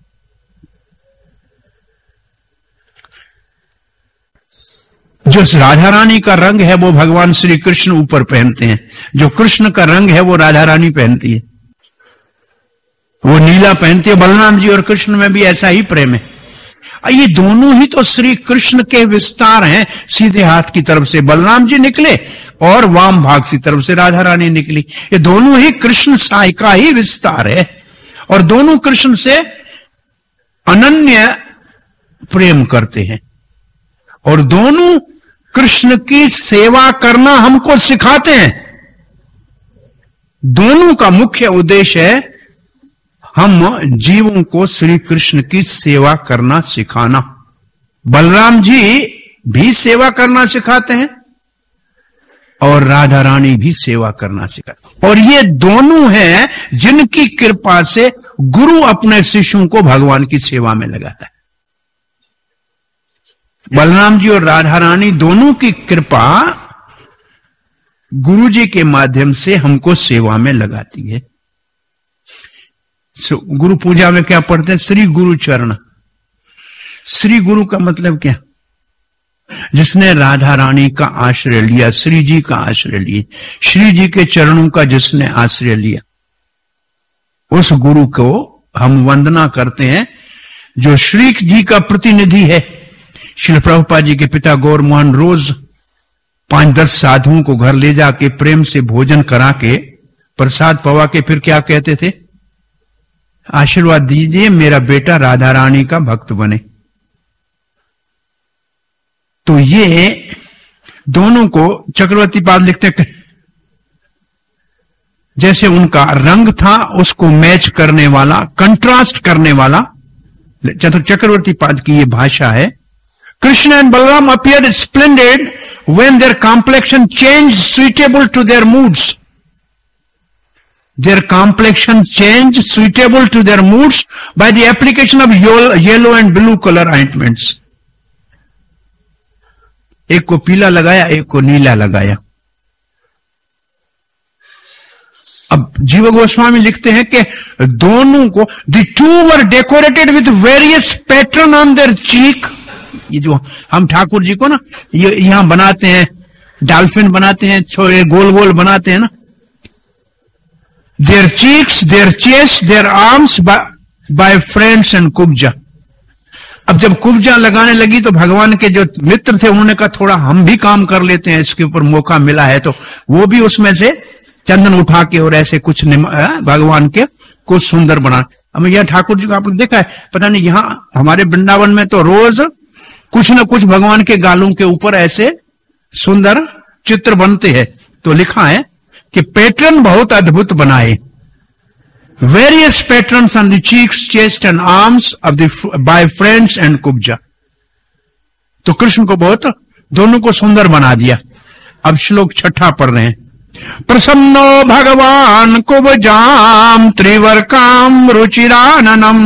जो राधा रानी का रंग है वो भगवान श्री कृष्ण ऊपर पहनते हैं, जो कृष्ण का रंग है वो राधा रानी पहनती है। वो नीला पहनती है। बलराम जी और कृष्ण में भी ऐसा ही प्रेम है। ये दोनों ही तो श्री कृष्ण के विस्तार हैं। सीधे हाथ की तरफ से बलराम जी निकले और वाम भाग की तरफ से राधा रानी निकली। ये दोनों ही कृष्ण साई का ही विस्तार है और दोनों कृष्ण से अनन्य प्रेम करते हैं और दोनों कृष्ण की सेवा करना हमको सिखाते हैं। दोनों का मुख्य उद्देश्य है हम जीवों को श्री कृष्ण की सेवा करना सिखाना। बलराम जी भी सेवा करना सिखाते हैं और राधा रानी भी सेवा करना सिखाते हैं। और ये दोनों हैं जिनकी कृपा से गुरु अपने शिष्यों को भगवान की सेवा में लगाता है। बलराम जी और राधा रानी दोनों की कृपा गुरु जी के माध्यम से हमको सेवा में लगाती है। गुरु पूजा में क्या पढ़ते हैं? श्री गुरु चरण। श्री गुरु का मतलब क्या? जिसने राधा रानी का आश्रय लिया, श्री जी का आश्रय लिया, श्री जी के चरणों का जिसने आश्रय लिया, उस गुरु को हम वंदना करते हैं। जो श्री जी का प्रतिनिधि है। श्रील प्रभुपाद जी के पिता गौर मोहन रोज पांच दस साधुओं को घर ले जाके प्रेम से भोजन करा के प्रसाद पवा के फिर क्या कहते थे, आशीर्वाद दीजिए मेरा बेटा राधा रानी का भक्त बने। तो ये दोनों को चक्रवर्ती पाद लिखते जैसे उनका रंग था उसको मैच करने वाला, कंट्रास्ट करने वाला चक्रवर्ती पाद की ये भाषा है। Krishna and Balram appeared splendid when their complexion changed suitable to their moods. Their complexion changed suitable to their moods by the application of yellow and blue color ointments. एक को पीला लगाया, एक को नीला लगाया। अब जीव गोस्वामी लिखते हैं कि दोनों को the two were decorated with various pattern on their cheek। ये जो हम ठाकुर जी को ना ये यहां बनाते हैं, डॉल्फिन बनाते हैं, छोटे गोल गोल बनाते हैं ना, their cheeks, their chest, their arms by, by friends and Kubja. अब जब कुब्जा लगाने लगी तो भगवान के जो मित्र थे उन्होंने कहा थोड़ा हम भी काम कर लेते हैं, इसके ऊपर मौका मिला है, तो वो भी उसमें से चंदन उठा के और ऐसे कुछ भगवान के कुछ सुंदर बना। अब यह ठाकुर जी को आपने देखा है, पता नहीं यहां हमारे वृंदावन में तो रोज कुछ न कुछ भगवान के गालों के ऊपर ऐसे सुंदर चित्र बनते हैं। तो लिखा है कि पैटर्न बहुत अद्भुत बनाए, various patterns on the cheeks, chest and arms of the by friends and Kubja. तो कृष्ण को बहुत दोनों को सुंदर बना दिया। अब श्लोक छठा पढ़ रहे हैं। प्रसन्नो भगवान कुब्जाम त्रिवर्काम रुचिराननम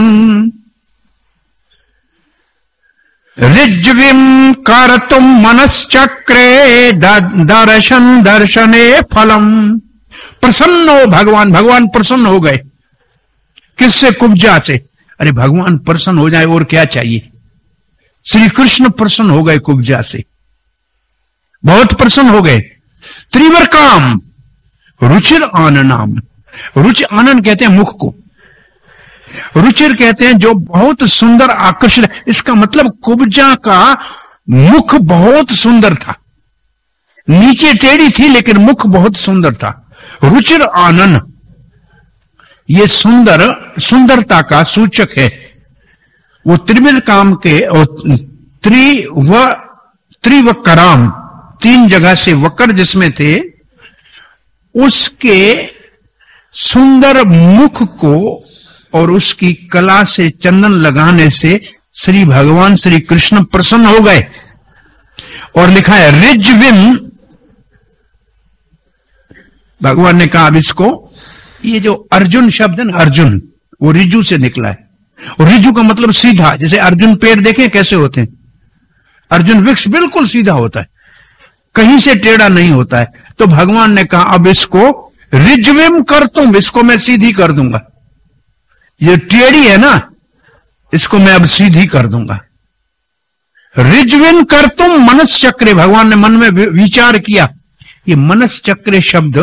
ऋज्विम कर्तुम मनश्चक्रे दर्शन दर्शने फलम। प्रसन्न भगवान, भगवान प्रसन्न हो गए। किससे? कुब्जा से। अरे भगवान प्रसन्न हो जाए और क्या चाहिए। श्री कृष्ण प्रसन्न हो गए कुब्जा से, बहुत प्रसन्न हो गए। त्रिवर्काम रुचिर आननाम, रुचि आनंद कहते हैं मुख को, रुचिर कहते हैं जो बहुत सुंदर आकर्षण। इसका मतलब कुब्जा का मुख बहुत सुंदर था, नीचे टेढ़ी थी लेकिन मुख बहुत सुंदर था। रुचिर आनन ये सुंदर सुंदरता का सूचक है। वो त्रिविल काम के और त्रि व त्रिवकराम तीन जगह से वकर जिसमें थे, उसके सुंदर मुख को और उसकी कला से चंदन लगाने से श्री भगवान श्री कृष्ण प्रसन्न हो गए। और लिखा है ऋज्विम, भगवान ने कहा अब इसको, ये जो अर्जुन शब्द है ना, अर्जुन वो रिजु से निकला है। और रिजु का मतलब सीधा, जैसे अर्जुन पेड़ देखें कैसे होते हैं, अर्जुन वृक्ष बिल्कुल सीधा होता है, कहीं से टेढ़ा नहीं होता है। तो भगवान ने कहा अब इसको रिज्विम कर तुम, इसको मैं सीधी कर दूंगा। ये टेढ़ी है ना, इसको मैं अब सीधी कर दूंगा। रिज्विन कर तुम मनस चक्रे, भगवान ने मन में विचार किया। ये मनस चक्रे शब्द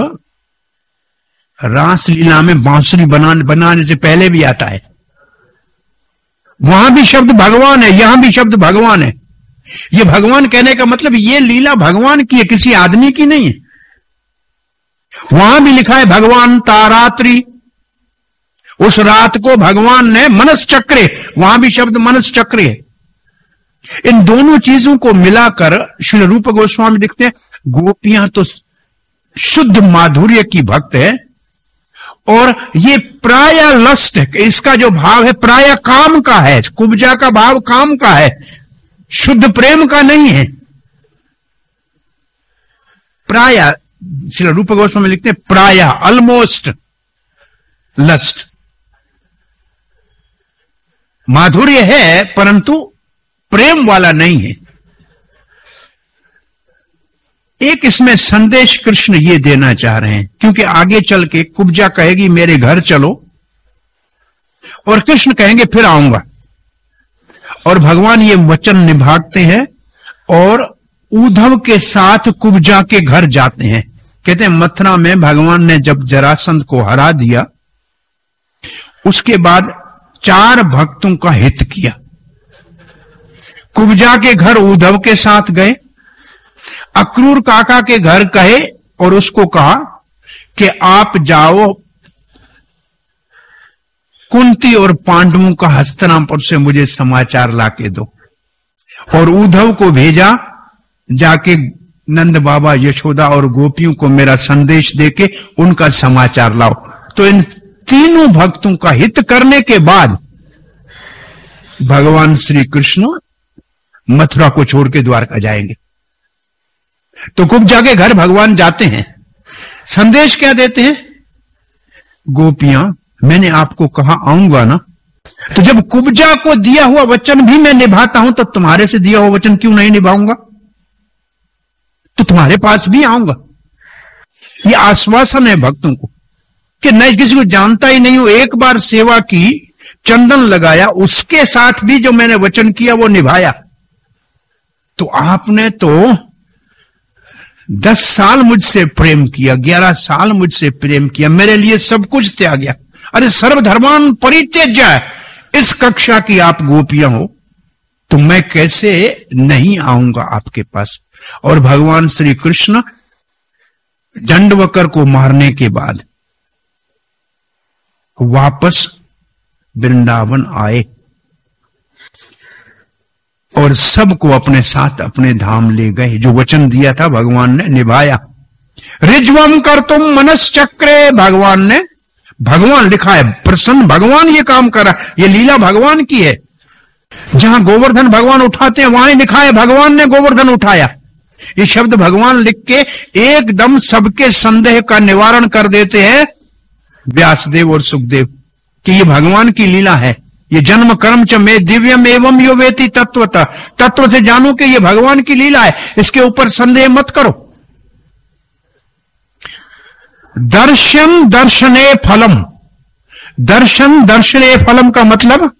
रास लीला में बांसुरी बनाने बनाने से पहले भी आता है। वहां भी शब्द भगवान है, यहां भी शब्द भगवान है। ये भगवान कहने का मतलब ये लीला भगवान की है, किसी आदमी की नहीं है। वहां भी लिखा है भगवान तारात्रि, उस रात को भगवान ने मनस चक्रे, वहां भी शब्द मनस चक्रे है। इन दोनों चीजों को मिलाकर श्री रूप गोस्वामी लिखते हैं गोपियां तो शुद्ध माधुर्य की भक्त है, और ये प्राय लस्ट है, इसका जो भाव है प्राय काम का है। कुब्जा का भाव काम का है, शुद्ध प्रेम का नहीं है। प्राय श्री रूप गोस्वामी लिखते हैं प्राय ऑलमोस्ट लस्ट, माधुर्य है परंतु प्रेम वाला नहीं है। एक इसमें संदेश कृष्ण ये देना चाह रहे हैं, क्योंकि आगे चल के कुब्जा कहेगी मेरे घर चलो, और कृष्ण कहेंगे फिर आऊंगा, और भगवान ये वचन निभाते हैं और उद्धव के साथ कुब्जा के घर जाते हैं। कहते हैं मथुरा में भगवान ने जब जरासंध को हरा दिया, उसके बाद चार भक्तों का हित किया। कुब्जा के घर उद्धव के साथ गए, अक्रूर काका के घर कहे और उसको कहा कि आप जाओ कुंती और पांडवों का हस्तिनापुर से मुझे समाचार लाके दो। और उद्धव को भेजा, जाके नंद बाबा, यशोदा और गोपियों को मेरा संदेश देके उनका समाचार लाओ। तो इन तीनों भक्तों का हित करने के बाद भगवान श्री कृष्ण मथुरा को छोड़ के द्वारका जाएंगे। तो कुब्जा के घर भगवान जाते हैं, संदेश क्या देते हैं? गोपियां, मैंने आपको कहा आऊंगा ना, तो जब कुब्जा को दिया हुआ वचन भी मैं निभाता हूं तो तुम्हारे से दिया हुआ वचन क्यों नहीं निभाऊंगा? तो तुम्हारे पास भी आऊंगा। यह आश्वासन है भक्तों को कि मैं किसी को जानता ही नहीं हूं, एक बार सेवा की, चंदन लगाया, उसके साथ भी जो मैंने वचन किया वो निभाया। तो आपने तो दस साल मुझसे प्रेम किया, ग्यारह साल मुझसे प्रेम किया, मेरे लिए सब कुछ त्याग गया। अरे सर्वधर्मान परित्यज्य, इस कक्षा की आप गोपियां हो, तो मैं कैसे नहीं आऊंगा आपके पास? और भगवान श्री कृष्ण दंडवकर को मारने के बाद वापस वृंदावन आए और सबको अपने साथ अपने धाम ले गए। जो वचन दिया था भगवान ने निभाया। रिज्वम कर तुम मनश्चक्रे, भगवान ने, भगवान लिखा है, प्रसन्न भगवान ये काम करा, ये लीला भगवान की है। जहां गोवर्धन भगवान उठाते हैं वहां लिखा है भगवान ने गोवर्धन उठाया। ये शब्द भगवान लिख के एकदम सबके संदेह का निवारण कर देते हैं व्यासदेव और सुखदेव कि ये भगवान की लीला है। ये जन्म कर्म च में दिव्यम एवं यो वेति तत्वतः, तत्व से जानो कि ये भगवान की लीला है, इसके ऊपर संदेह मत करो। दर्शन दर्शने फलम, दर्शन दर्शने फलम का मतलब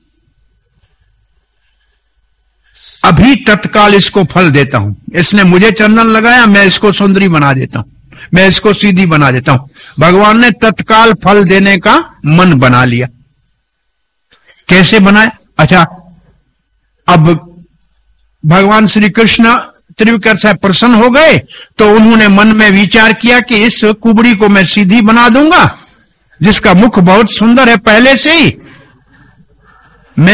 अभी तत्काल इसको फल देता हूं। इसने मुझे चंदन लगाया, मैं इसको सुंदरी बना देता हूं, मैं इसको सीधी बना देता हूं। भगवान ने तत्काल फल देने का मन बना लिया। कैसे बनाया? अच्छा, अब भगवान श्री कृष्ण त्रिविक्रम से प्रसन्न हो गए तो उन्होंने मन में विचार किया कि इस कुबड़ी को मैं सीधी बना दूंगा, जिसका मुख बहुत सुंदर है पहले से ही। मैं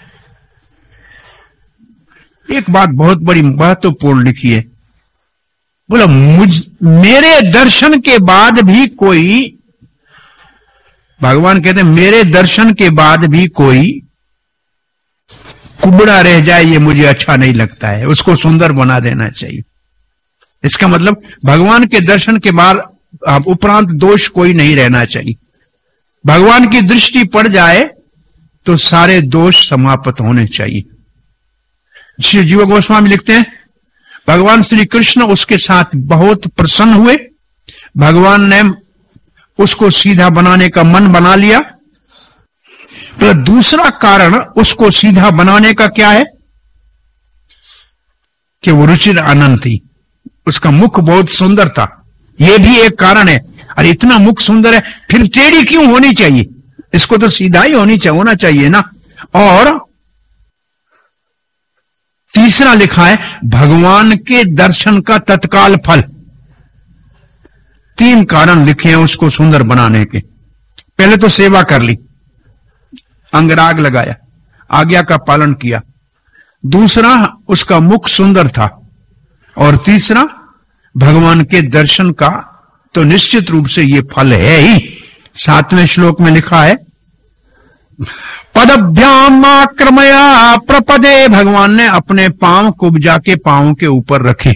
एक बात बहुत बड़ी महत्वपूर्ण लिखी है, बोला मुझ मेरे दर्शन के बाद भी कोई, भगवान कहते हैं मेरे दर्शन के बाद भी कोई कुबड़ा रह जाए ये मुझे अच्छा नहीं लगता है, उसको सुंदर बना देना चाहिए। इसका मतलब भगवान के दर्शन के बाद उपरांत दोष कोई नहीं रहना चाहिए। भगवान की दृष्टि पड़ जाए तो सारे दोष समाप्त होने चाहिए। श्री जीव गोस्वामी लिखते हैं भगवान श्री कृष्ण उसके साथ बहुत प्रसन्न हुए, भगवान ने उसको सीधा बनाने का मन बना लिया। तो दूसरा कारण उसको सीधा बनाने का क्या है कि वो रुचिर आनंद थी, उसका मुख बहुत सुंदर था, यह भी एक कारण है। अरे इतना मुख सुंदर है फिर टेढ़ी क्यों होनी चाहिए, इसको तो सीधा ही होनी चाहिए होना चाहिए ना। और तीसरा लिखा है भगवान के दर्शन का तत्काल फल। तीन कारण लिखे हैं उसको सुंदर बनाने के। पहले तो सेवा कर ली, अंगराग लगाया, आज्ञा का पालन किया। दूसरा उसका मुख सुंदर था, और तीसरा भगवान के दर्शन का तो निश्चित रूप से ये फल है ही। सातवें श्लोक में लिखा है पदभ्याम आक्रमया प्रपदे, भगवान ने अपने पांव कुब्जा के पांव के ऊपर रखे।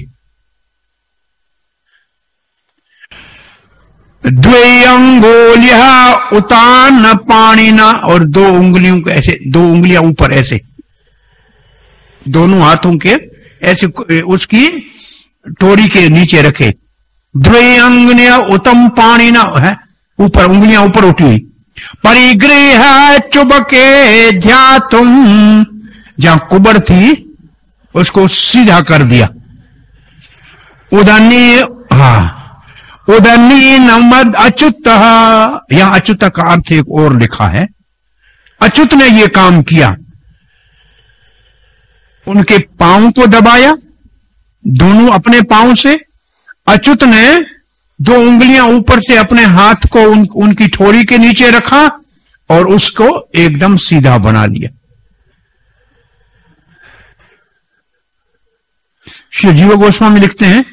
द्वे अंगुलिया उतान पाणिना, और दो उंगलियों के ऐसे, दो उंगलियां ऊपर ऐसे, दोनों हाथों के ऐसे उसकी टोरी के नीचे रखे। द्वे अंगुलिया उत्तम पाणिना है, ऊपर उंगलियां ऊपर उठी हुई। परिगृह चुबके ध्यातुम, जहां कुबड़ थी उसको सीधा कर दिया। उदनी, हाँ उदनी नमद अच्युत, यहां अच्युत का अर्थ एक और लिखा है अच्युत ने यह काम किया, उनके पांव को दबाया दोनों अपने पांव से। अच्युत ने दो उंगलियां ऊपर से अपने हाथ को उन, उनकी ठोड़ी के नीचे रखा और उसको एकदम सीधा बना लिया। श्री जीव गोस्वामी लिखते हैं,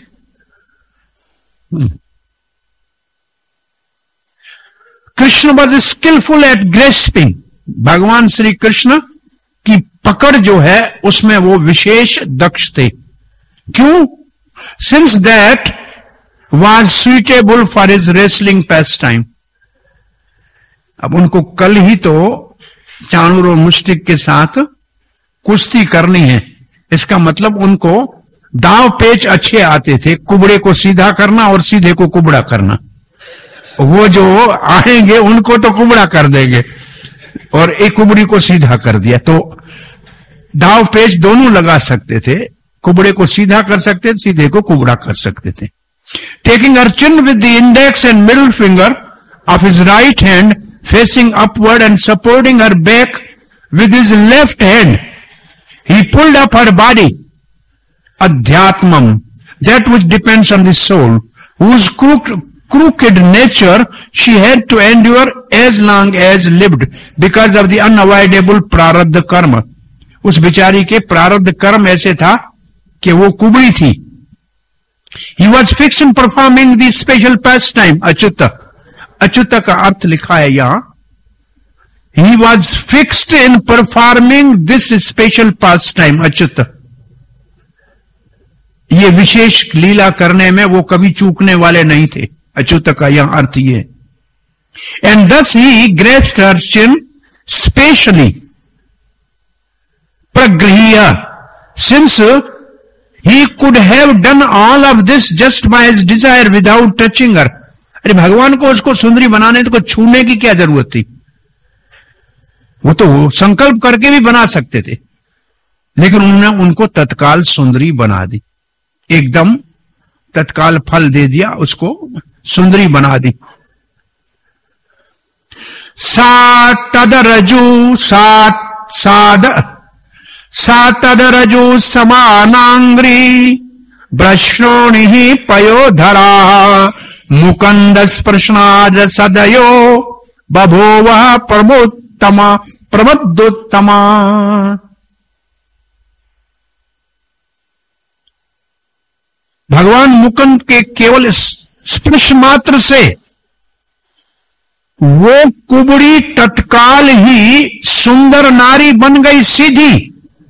Krishna was skilful at grasping, भगवान श्री कृष्ण की पकड़ जो है उसमें वो विशेष दक्ष थे। क्यों? Since that was suitable for his wrestling pastime. अब उनको कल ही तो चाणूर और मुश्तिक के साथ कुश्ती करनी है, इसका मतलब उनको दांव पेच अच्छे आते थे, कुबड़े को सीधा करना और सीधे को कुबड़ा करना। वो जो आएंगे उनको तो कुबड़ा कर देंगे और एक कुबड़ी को सीधा कर दिया, तो दांव पेच दोनों लगा सकते थे, कुबड़े को सीधा कर सकते थे, सीधे को कुबड़ा कर सकते थे। Taking her chin with the index and middle finger of his right hand facing upward and supporting her back with his left hand, he pulled up her body adhyatmam, that which depends on the soul, whose crooked, crooked nature she had to endure as long as lived because of the unavoidable prarabdha karma. उस बिचारी के प्रारब्ध कर्म ऐसे था कि वो कुबड़ी थी। He was fixed in performing the special pastime, Achyut. Achyut का अर्थ लिखा है यहां, He was fixed in performing this special pastime, Achyut. ये विशेष लीला करने में वो कभी चूकने वाले नहीं थे, अच्युत का यह अर्थ ये। And thus he grasped her chin specially प्रगृह्य, since he could have done all of this just by his desire without touching her. अरे भगवान को उसको सुंदरी बनाने तो छूने की क्या जरूरत थी, वो तो संकल्प करके भी बना सकते थे, लेकिन उन्होंने उनको तत्काल सुंदरी बना दी, एकदम तत्काल फल दे दिया, उसको सुंदरी बना दी। सा तदरजु सात साद सा तदरजु समानांग्री ब्रश्रोणि पयोधरा मुकंद स्पृशनाद सदयो बभूव प्रमोत्तमा प्रमोदोत्तमा। भगवान मुकुंद के केवल स्पर्श मात्र से वो कुबड़ी तत्काल ही सुंदर नारी बन गई सीधी,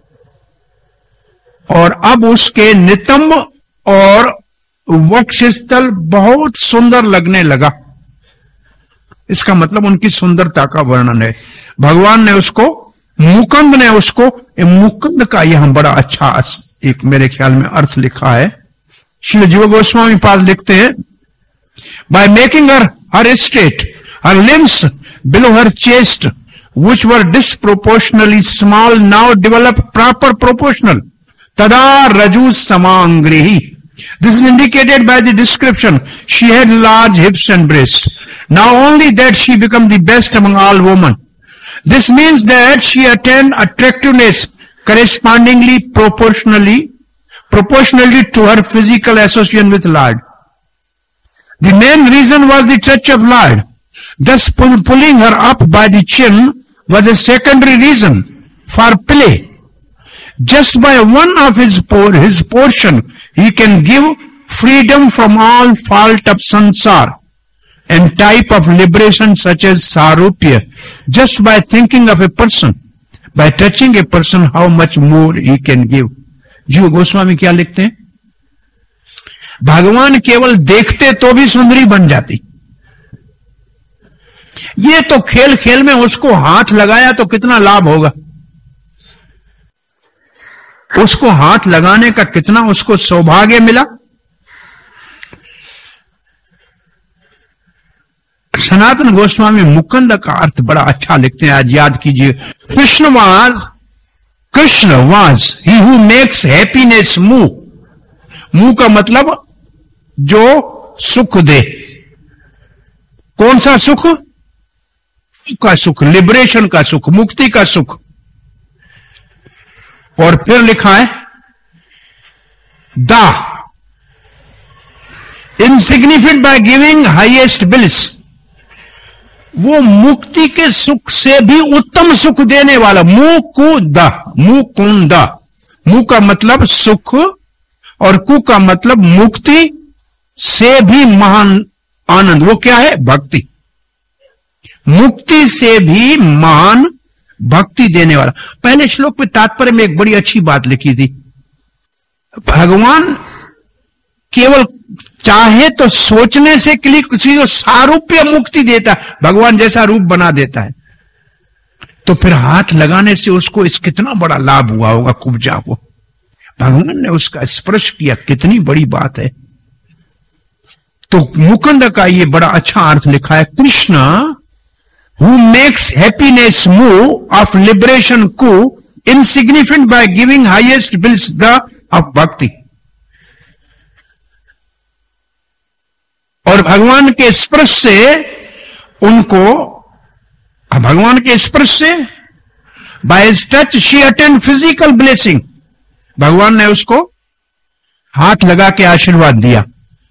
और अब उसके नितंब और वक्षस्थल बहुत सुंदर लगने लगा। इसका मतलब उनकी सुंदरता का वर्णन है। भगवान ने उसको, मुकुंद ने उसको, मुकुंद का यह बड़ा अच्छा एक मेरे ख्याल में अर्थ लिखा है। श्री जीव गोस्वामी पाद लिखते हैं, by making her her straight, her limbs below her chest which were disproportionately small now develop proper proportional तदा रजु समांग्रेही। This is indicated by the description. She had large hips and breasts. Now only that she became the best among all women. This means that she attained attractiveness correspondingly proportionally proportionally to her physical association with Lord. The main reason was the touch of Lord. Thus pull, pulling her up by the chin was a secondary reason for play. Just by one of his, por his portion, he can give freedom from all fault of sansar and type of liberation such as sarupya. Just by thinking of a person, by touching a person, how much more he can give. जीव गोस्वामी क्या लिखते हैं, भगवान केवल देखते तो भी सुंदरी बन जाती। ये तो खेल खेल में उसको हाथ लगाया तो कितना लाभ होगा, उसको हाथ लगाने का कितना उसको सौभाग्य मिला। सनातन गोस्वामी मुकुंद का अर्थ बड़ा अच्छा लिखते हैं, आज याद कीजिए। Krishna was Krishna was he who makes happiness move. Move का मतलब जो सुख दे। कौन सा सुख? का सुख, लिबरेशन का सुख, मुक्ति का सुख। और फिर लिखा है the insignificant by giving highest bliss, वो मुक्ति के सुख से भी उत्तम सुख देने वाला। मुकुद, मुकुंद, मु का मतलब सुख और कु का मतलब मुक्ति से भी महान आनंद। वो क्या है? भक्ति। मुक्ति से भी महान भक्ति देने वाला। पहले श्लोक में तात्पर्य में एक बड़ी अच्छी बात लिखी थी, भगवान केवल चाहे तो सोचने से किसी को सारूप्य मुक्ति देता है, भगवान जैसा रूप बना देता है। तो फिर हाथ लगाने से उसको इस कितना बड़ा लाभ हुआ होगा कुब्जा को, भगवान ने उसका स्पर्श किया, कितनी बड़ी बात है। तो मुकुंद का ये बड़ा अच्छा अर्थ लिखा है, Krishna who makes happiness move of liberation को insignificant by giving highest bliss the of bhakti. और भगवान के स्पर्श से उनको, भगवान के स्पर्श से by touch she attained physical blessing, भगवान ने उसको हाथ लगा के आशीर्वाद दिया।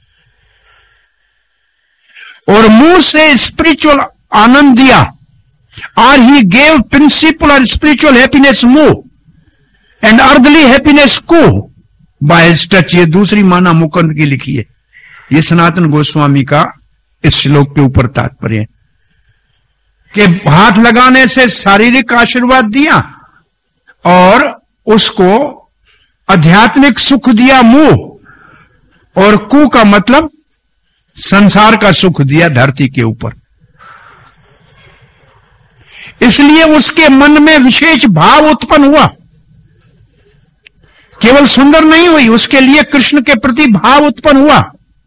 और मुंह से स्पिरिचुअल आनंद दिया, और ही गेव प्रिंसिपल और spiritual happiness move and earthly happiness को बाय टच। ये दूसरी माना मुकुंद की लिखी है, ये सनातन गोस्वामी का इस श्लोक के ऊपर तात्पर्य है कि हाथ लगाने से शारीरिक आशीर्वाद दिया और उसको आध्यात्मिक सुख दिया मुंह, और कु का मतलब संसार का सुख दिया धरती के ऊपर। इसलिए उसके मन में विशेष भाव उत्पन्न हुआ, केवल सुंदर नहीं हुई, उसके लिए कृष्ण के प्रति भाव उत्पन्न हुआ।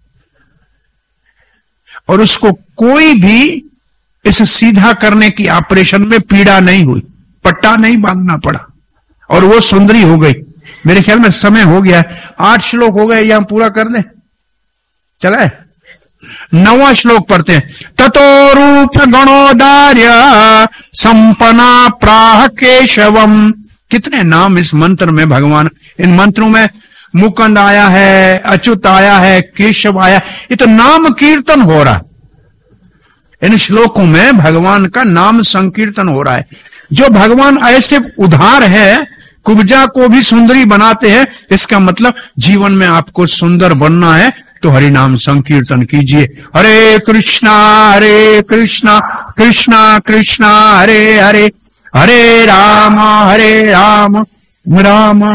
और उसको कोई भी इस सीधा करने की ऑपरेशन में पीड़ा नहीं हुई, पट्टा नहीं बांधना पड़ा, और वो सुंदरी हो गई। मेरे ख्याल में समय हो गया है, आठ श्लोक हो गए, यहां पूरा कर दें, चला है। नौवां श्लोक पढ़ते हैं, ततो रूप गणोदार्य संपन्ना प्राह केशवम। कितने नाम इस मंत्र में भगवान, इन मंत्रों में मुकुंद आया है, अच्युत आया है, केशव आया, ये तो नाम कीर्तन हो रहा है। इन श्लोकों में भगवान का नाम संकीर्तन हो रहा है। जो भगवान ऐसे उदार है, कुब्जा को भी सुंदरी बनाते हैं, इसका मतलब जीवन में आपको सुंदर बनना है तो हरि नाम संकीर्तन कीजिए। हरे कृष्णा हरे कृष्णा कृष्णा कृष्णा हरे हरे, हरे राम हरे राम राम।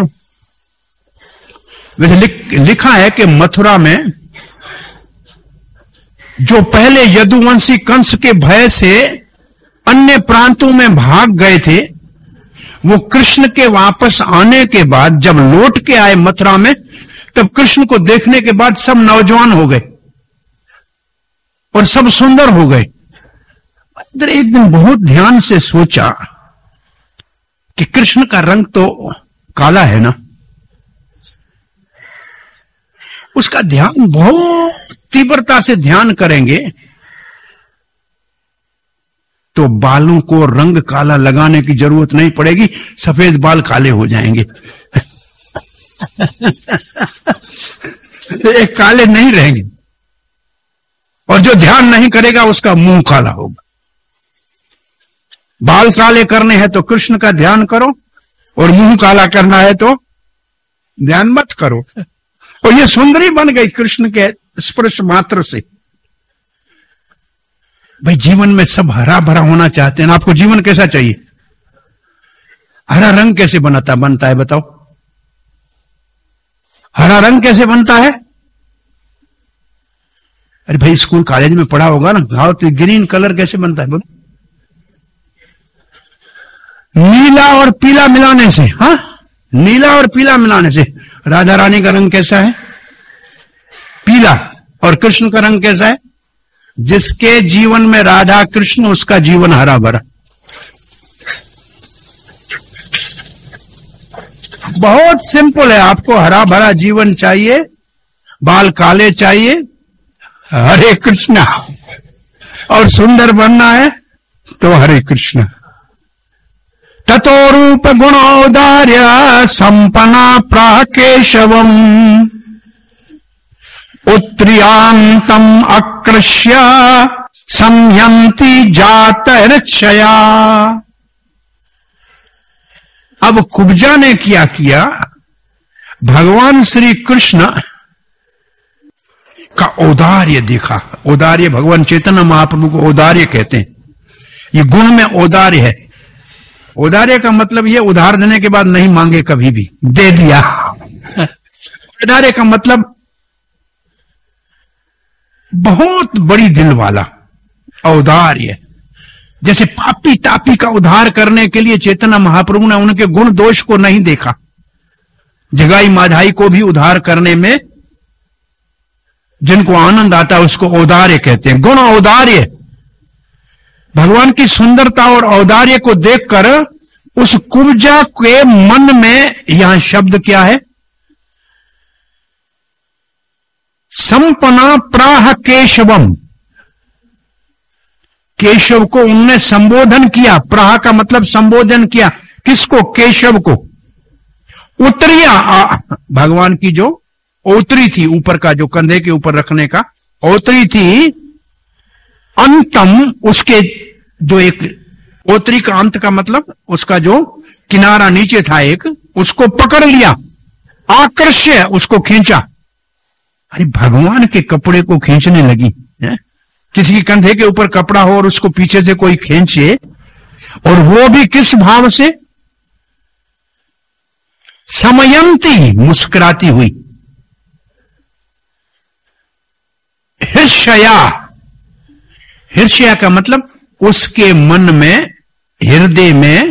वैसे लिख, लिखा है कि मथुरा में जो पहले यदुवंशी कंस के भय से अन्य प्रांतों में भाग गए थे, वो कृष्ण के वापस आने के बाद जब लौट के आए मथुरा में, तब कृष्ण को देखने के बाद सब नौजवान हो गए और सब सुंदर हो गए। एक दिन बहुत ध्यान से सोचा कि कृष्ण का रंग तो काला है ना, उसका ध्यान बहुत तीव्रता से ध्यान करेंगे तो बालों को रंग काला लगाने की जरूरत नहीं पड़ेगी, सफेद बाल काले हो जाएंगे। एक काले नहीं रहेंगे, और जो ध्यान नहीं करेगा उसका मुंह काला होगा। बाल काले करने हैं तो कृष्ण का ध्यान करो, और मुंह काला करना है तो ध्यान मत करो। और ये सुंदरी बन गई कृष्ण के स्पर्श मात्र से। भाई जीवन में सब हरा भरा होना चाहते हैं ना, आपको जीवन कैसा चाहिए? हरा रंग कैसे बनता बनता है बताओ? हरा रंग कैसे बनता है? अरे भाई स्कूल कॉलेज में पढ़ा होगा ना, घाव तो ग्रीन कलर कैसे बनता है बोलो? नीला और पीला मिलाने से। हाँ, नीला और पीला मिलाने से। राधा रानी का रंग कैसा है? पीला। और कृष्ण का रंग कैसा है? जिसके जीवन में राधा कृष्ण, उसका जीवन हरा भरा। बहुत सिंपल है, आपको हरा भरा जीवन चाहिए, बाल काले चाहिए, हरे कृष्णा, और सुंदर बनना है तो हरे कृष्ण। ततो रूप गुणोदार्य संपन्ना प्राकेशवम उत्त्रियांतम अकृष्य संयंती जातर्क्षया। अब कुब्जा ने क्या किया, भगवान श्री कृष्ण का औदार्य देखा। औदार्य, भगवान चैतन्य महाप्रभु को औदार्य कहते हैं। ये गुण में औदार्य है। औदार्य का मतलब ये उधार देने के बाद नहीं मांगे, कभी भी दे दिया। औदार्य का मतलब बहुत बड़ी दिल वाला, औदार्य। जैसे पापी तापी का उद्धार करने के लिए चैतन्य महाप्रभु ने उनके गुण दोष को नहीं देखा, जगाई माधाई को भी उद्धार करने में जिनको आनंद आता है उसको औदार्य कहते हैं। गुण औदार्य, भगवान की सुंदरता और औदार्य को देखकर उस कुब्जा के मन में, यहां शब्द क्या है, संपन्ना प्राह केशवम। केशव को उनने संबोधन किया। प्राह का मतलब संबोधन किया। किसको? केशव को। उत्तरिया, भगवान की जो ओतरी थी, ऊपर का जो कंधे के ऊपर रखने का ओतरी थी, अंतम, उसके जो एक ओतरी का अंत का मतलब उसका जो किनारा नीचे था एक, उसको पकड़ लिया। आकर्ष्य, उसको खींचा। अरे भगवान के कपड़े को खींचने लगी है? किसी के कंधे के ऊपर कपड़ा हो और उसको पीछे से कोई खींचे, और वो भी किस भाव से? समयंती, मुस्कुराती हुई। हर्षया, हर्षया का मतलब उसके मन में, हृदय में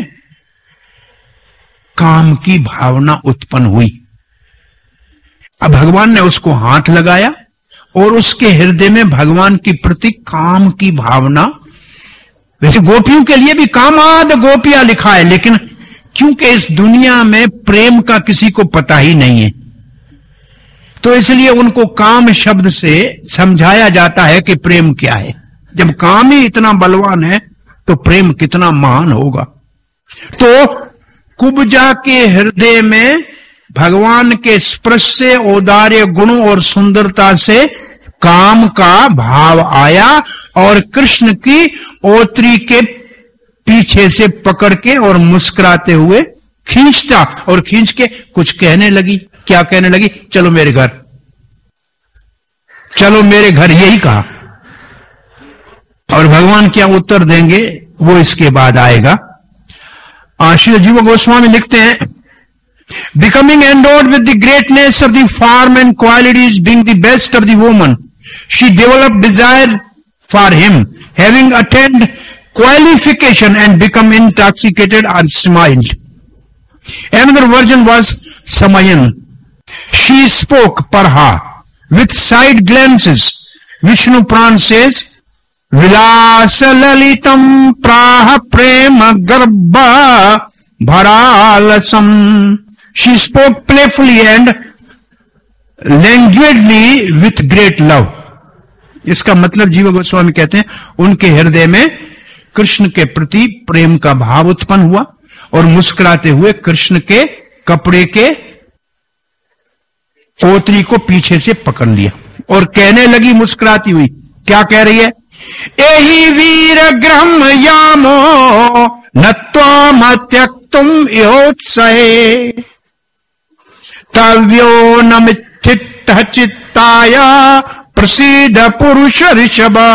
काम की भावना उत्पन्न हुई। अब भगवान ने उसको हाथ लगाया और उसके हृदय में भगवान की प्रति काम की भावना। वैसे गोपियों के लिए भी कामाद गोपियां लिखा है, लेकिन क्योंकि इस दुनिया में प्रेम का किसी को पता ही नहीं है, तो इसलिए उनको काम शब्द से समझाया जाता है कि प्रेम क्या है। जब काम ही इतना बलवान है तो प्रेम कितना महान होगा। तो कुब्जा के हृदय में भगवान के स्पर्श से, औदार्य गुणों और सुंदरता से काम का भाव आया, और कृष्ण की ओतरी के पीछे से पकड़ के और मुस्कुराते हुए खींचता, और खींच के कुछ कहने लगी। क्या कहने लगी? चलो मेरे घर, चलो मेरे घर, यही कहा। और भगवान क्या उत्तर देंगे वो इसके बाद आएगा। श्री जीव गोस्वामी लिखते हैं, becoming endowed with the greatness of the form and qualities, being the best of the woman, she developed desire for him, having attained qualification and become intoxicated or smiled. Another version was Samayan. She spoke parha with side glances. Vishnu Puran says, Vilasa lalitam praha prema garbha bharalasam. She spoke playfully and languidly with great love. इसका मतलब जीव गोस्वामी कहते हैं, उनके हृदय में कृष्ण के प्रति प्रेम का भाव उत्पन्न हुआ, और मुस्कुराते हुए कृष्ण के कपड़े के ओतरी को पीछे से पकड़ लिया और कहने लगी मुस्कुराती हुई। क्या कह रही है? एहि वीर ग्रह्म यामो नत्वाम त्यक्तुम योत्सहे तव्यो नमित्थित चित्ताया प्रसीद पुरुष ऋषभा।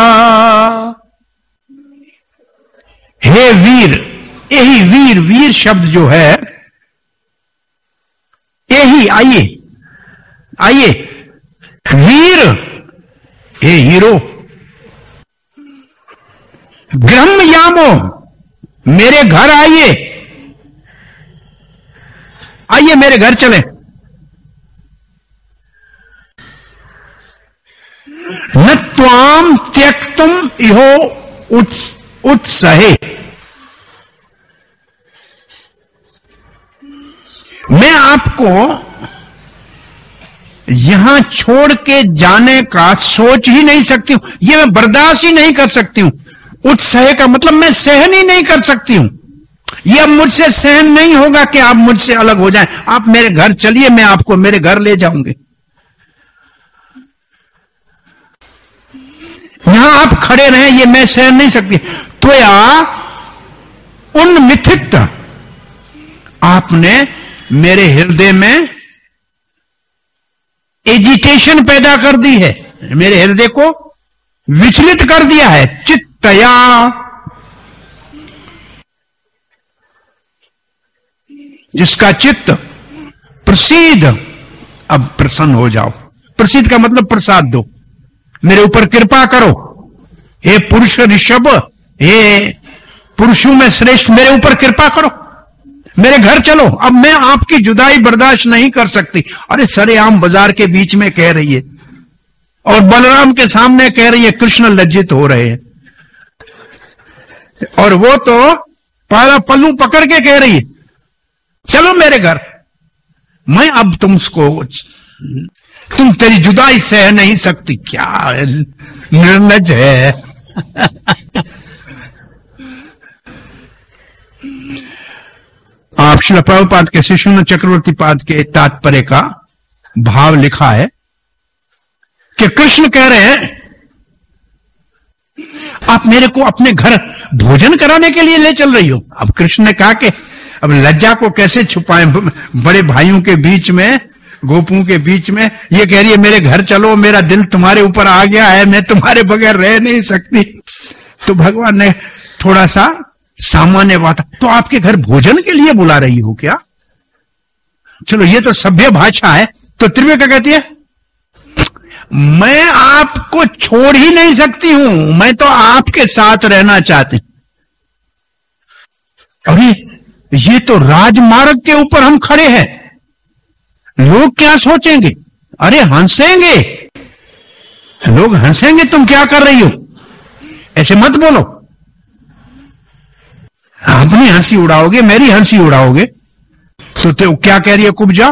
हे वीर, यही वीर, वीर शब्द जो है, यही, आइए आइए, वीर, हे हीरो, ग्रह्म यामो, मेरे घर आइए, आइए मेरे घर चले। न त्वाम त्यक्तुम इहो उत्सहे, मैं आपको यहां छोड़ के जाने का सोच ही नहीं सकती हूं, यह मैं बर्दाश्त ही नहीं कर सकती हूं। उत्सह का मतलब मैं सहन ही नहीं कर सकती हूं, यह मुझसे सहन नहीं होगा कि आप मुझसे अलग हो जाएं। आप मेरे घर चलिए, मैं आपको मेरे घर ले जाऊंगी। यहां आप खड़े रहे, ये मैं सहन नहीं सकती। तो या उन्मिथित आपने मेरे हृदय में एजिटेशन पैदा कर दी है, मेरे हृदय को विचलित कर दिया है। चित्तया, जिसका चित्त प्रसीद, अब प्रसन्न हो जाओ। प्रसीद का मतलब प्रसाद दो, मेरे ऊपर कृपा करो। हे पुरुष ऋषभ, हे पुरुषों में श्रेष्ठ, मेरे ऊपर कृपा करो, मेरे घर चलो। अब मैं आपकी जुदाई बर्दाश्त नहीं कर सकती। अरे सरेआम बाजार के बीच में कह रही है और बलराम के सामने कह रही है, कृष्ण लज्जित हो रहे हैं। और वो तो पाला पल्लू पकड़ के कह रही है, चलो मेरे घर। मैं अब तुमको, तुम तेरी जुदाई सह नहीं सकती। क्या निर्लज है। आप श्रील प्रभुपाद के शिष्य चक्रवर्ती पाद के तात्पर्य का भाव लिखा है कि कृष्ण कह रहे हैं, आप मेरे को अपने घर भोजन कराने के लिए ले चल रही हो। अब कृष्ण ने कहा कि अब लज्जा को कैसे छुपाएं, बड़े भाइयों के बीच में, गोपों के बीच में ये कह रही है मेरे घर चलो, मेरा दिल तुम्हारे ऊपर आ गया है, मैं तुम्हारे बगैर रह नहीं सकती। तो भगवान ने थोड़ा सा सामान्य बात, तो आपके घर भोजन के लिए बुला रही हो क्या? चलो ये तो सभ्य भाषा है। तो त्रिविक्रम कहती है, मैं आपको छोड़ ही नहीं सकती हूं, मैं तो आपके साथ रहना चाहती। अरे ये तो राजमार्ग के ऊपर हम खड़े हैं, लोग क्या सोचेंगे? अरे हंसेंगे, लोग हंसेंगे, तुम क्या कर रही हो, ऐसे मत बोलो। अपनी हंसी उड़ाओगे, मेरी हंसी उड़ाओगे। तो, तो क्या कह रही है कुब्जा?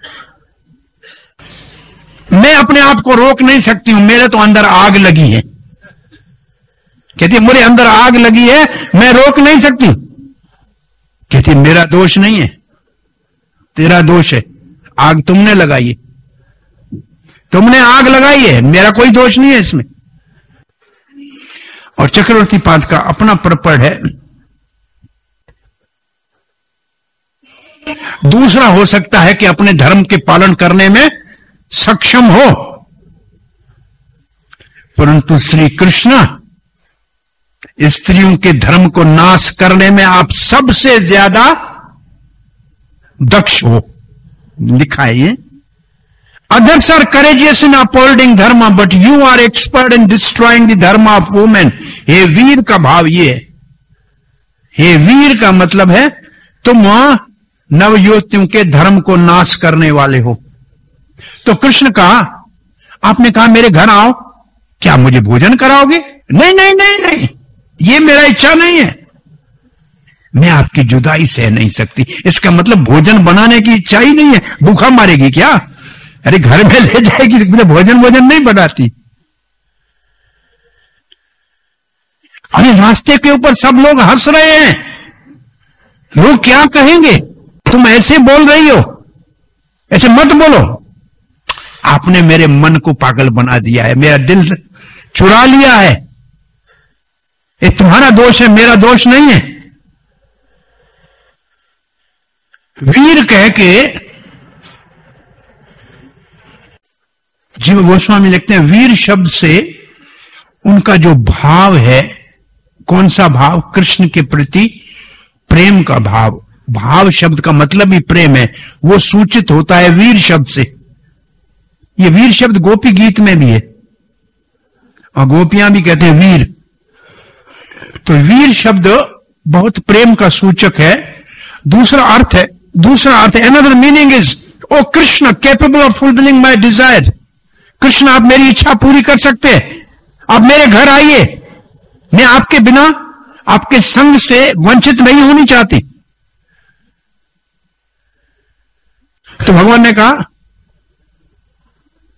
मैं अपने आप को रोक नहीं सकती हूं, मेरे तो अंदर आग लगी है। कहती है मेरे अंदर आग लगी है, मैं रोक नहीं सकती। कहती मेरा दोष नहीं है, तेरा दोष है, आग तुमने लगाई है, तुमने आग लगाई है, मेरा कोई दोष नहीं है इसमें। और चक्रवर्ती पाद का अपना परपड़ है। दूसरा हो सकता है कि अपने धर्म के पालन करने में सक्षम हो, परंतु श्री कृष्ण स्त्रियों के धर्म को नाश करने में आप सबसे ज्यादा दक्ष हो। लिखा है ये, others are courageous in upholding dharma but you are expert in destroying the dharma of women. हे वीर का भाव ये है, हे वीर का मतलब है तुम नवयुवतियों के धर्म को नाश करने वाले हो। तो कृष्ण कहा, आपने कहा मेरे घर आओ, क्या मुझे भोजन कराओगे? नहीं नहीं नहीं नहीं, ये मेरा इच्छा नहीं है, मैं आपकी जुदाई सह नहीं सकती। इसका मतलब भोजन बनाने की इच्छा ही नहीं है, भूखा मारेगी क्या? अरे घर में ले जाएगी, भोजन भोजन नहीं बनाती। अरे रास्ते के ऊपर सब लोग हंस रहे हैं, लोग क्या कहेंगे, तुम ऐसे बोल रही हो, ऐसे मत बोलो। आपने मेरे मन को पागल बना दिया है, मेरा दिल चुरा लिया है, ये तुम्हारा दोष है, मेरा दोष नहीं है। वीर कह के जीव गोस्वामी लिखते हैं, वीर शब्द से उनका जो भाव है, कौन सा भाव? कृष्ण के प्रति प्रेम का भाव। भाव शब्द का मतलब ही प्रेम है, वो सूचित होता है वीर शब्द से। ये वीर शब्द गोपी गीत में भी है और गोपियां भी कहते हैं वीर। तो वीर शब्द बहुत प्रेम का सूचक है। दूसरा अर्थ है, दूसरा अर्थ है, another meaning is, O Krishna capable of fulfilling my desire. Krishna आप मेरी इच्छा पूरी कर सकते हैं, आप मेरे घर आइए, मैं आपके बिना, आपके संग से वंचित नहीं होनी चाहती। तो भगवान ने कहा,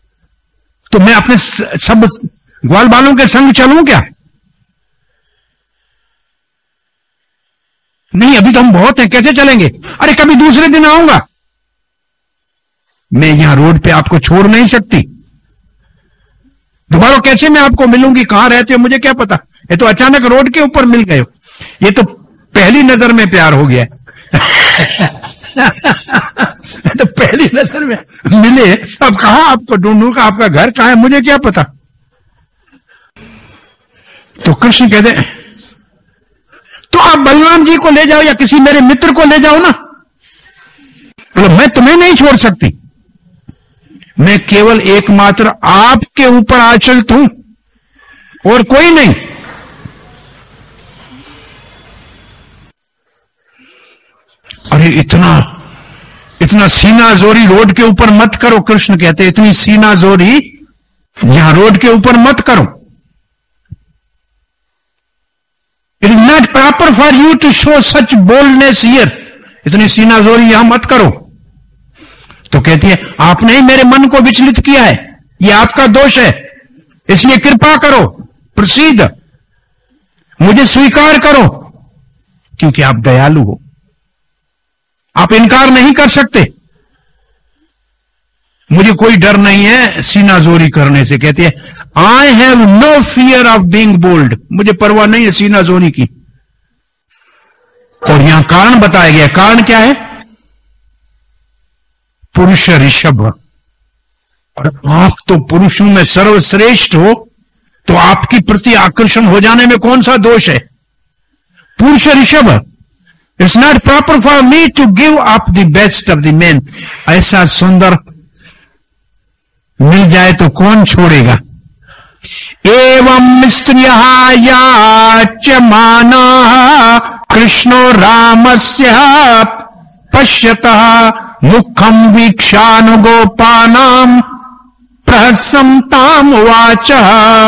तो मैं अपने सब ग्वाल बालों के संग चलूं क्या? नहीं अभी तो हम बहुत हैं, कैसे चलेंगे? अरे कभी दूसरे दिन आऊंगा। मैं यहां रोड पे आपको छोड़ नहीं सकती, दोबारा कैसे मैं आपको मिलूंगी, कहां रहते हो मुझे क्या पता। ये तो अचानक रोड के ऊपर मिल गए हो, ये तो पहली नजर में प्यार हो गया। तो पहली नजर में मिले, अब कहां आपको ढूंढूंगा, आपका घर कहां है मुझे क्या पता। तो कृष्ण कहते तो आप बलराम जी को ले जाओ या किसी मेरे मित्र को ले जाओ ना। मतलब मैं तुम्हें नहीं छोड़ सकती, मैं केवल एकमात्र आपके ऊपर आश्रित हूं और कोई नहीं। अरे इतना इतना सीना जोरी रोड के ऊपर मत करो, कृष्ण कहते इतनी सीना जोरी यहां रोड के ऊपर मत करो। It is not proper for you to show such boldness here, इतनी सीना जोरी यहां मत करो। तो कहती है आपने ही मेरे मन को विचलित किया है, यह आपका दोष है, इसलिए कृपा करो, प्रसीद, मुझे स्वीकार करो, क्योंकि आप दयालु हो, आप इनकार नहीं कर सकते। मुझे कोई डर नहीं है सीना जोरी करने से। कहती है I have no fear of being bold, मुझे परवाह नहीं है सीना जोरी की। और यहां कारण बताया गया, कारण क्या है? पुरुष ऋषभ, और आप तो पुरुषों में सर्वश्रेष्ठ हो, तो आपकी प्रति आकर्षण हो जाने में कौन सा दोष है? पुरुष ऋषभ, it's not proper for me to give up the best of the man. ऐसा सुंदर मिल जाए तो कौन छोड़ेगा। एवं स्त्रियः याच्यमाना कृष्णो रामस्य पश्यतः मुखम वीक्षानुगोपानाम प्रहसन्ताम उवाचः।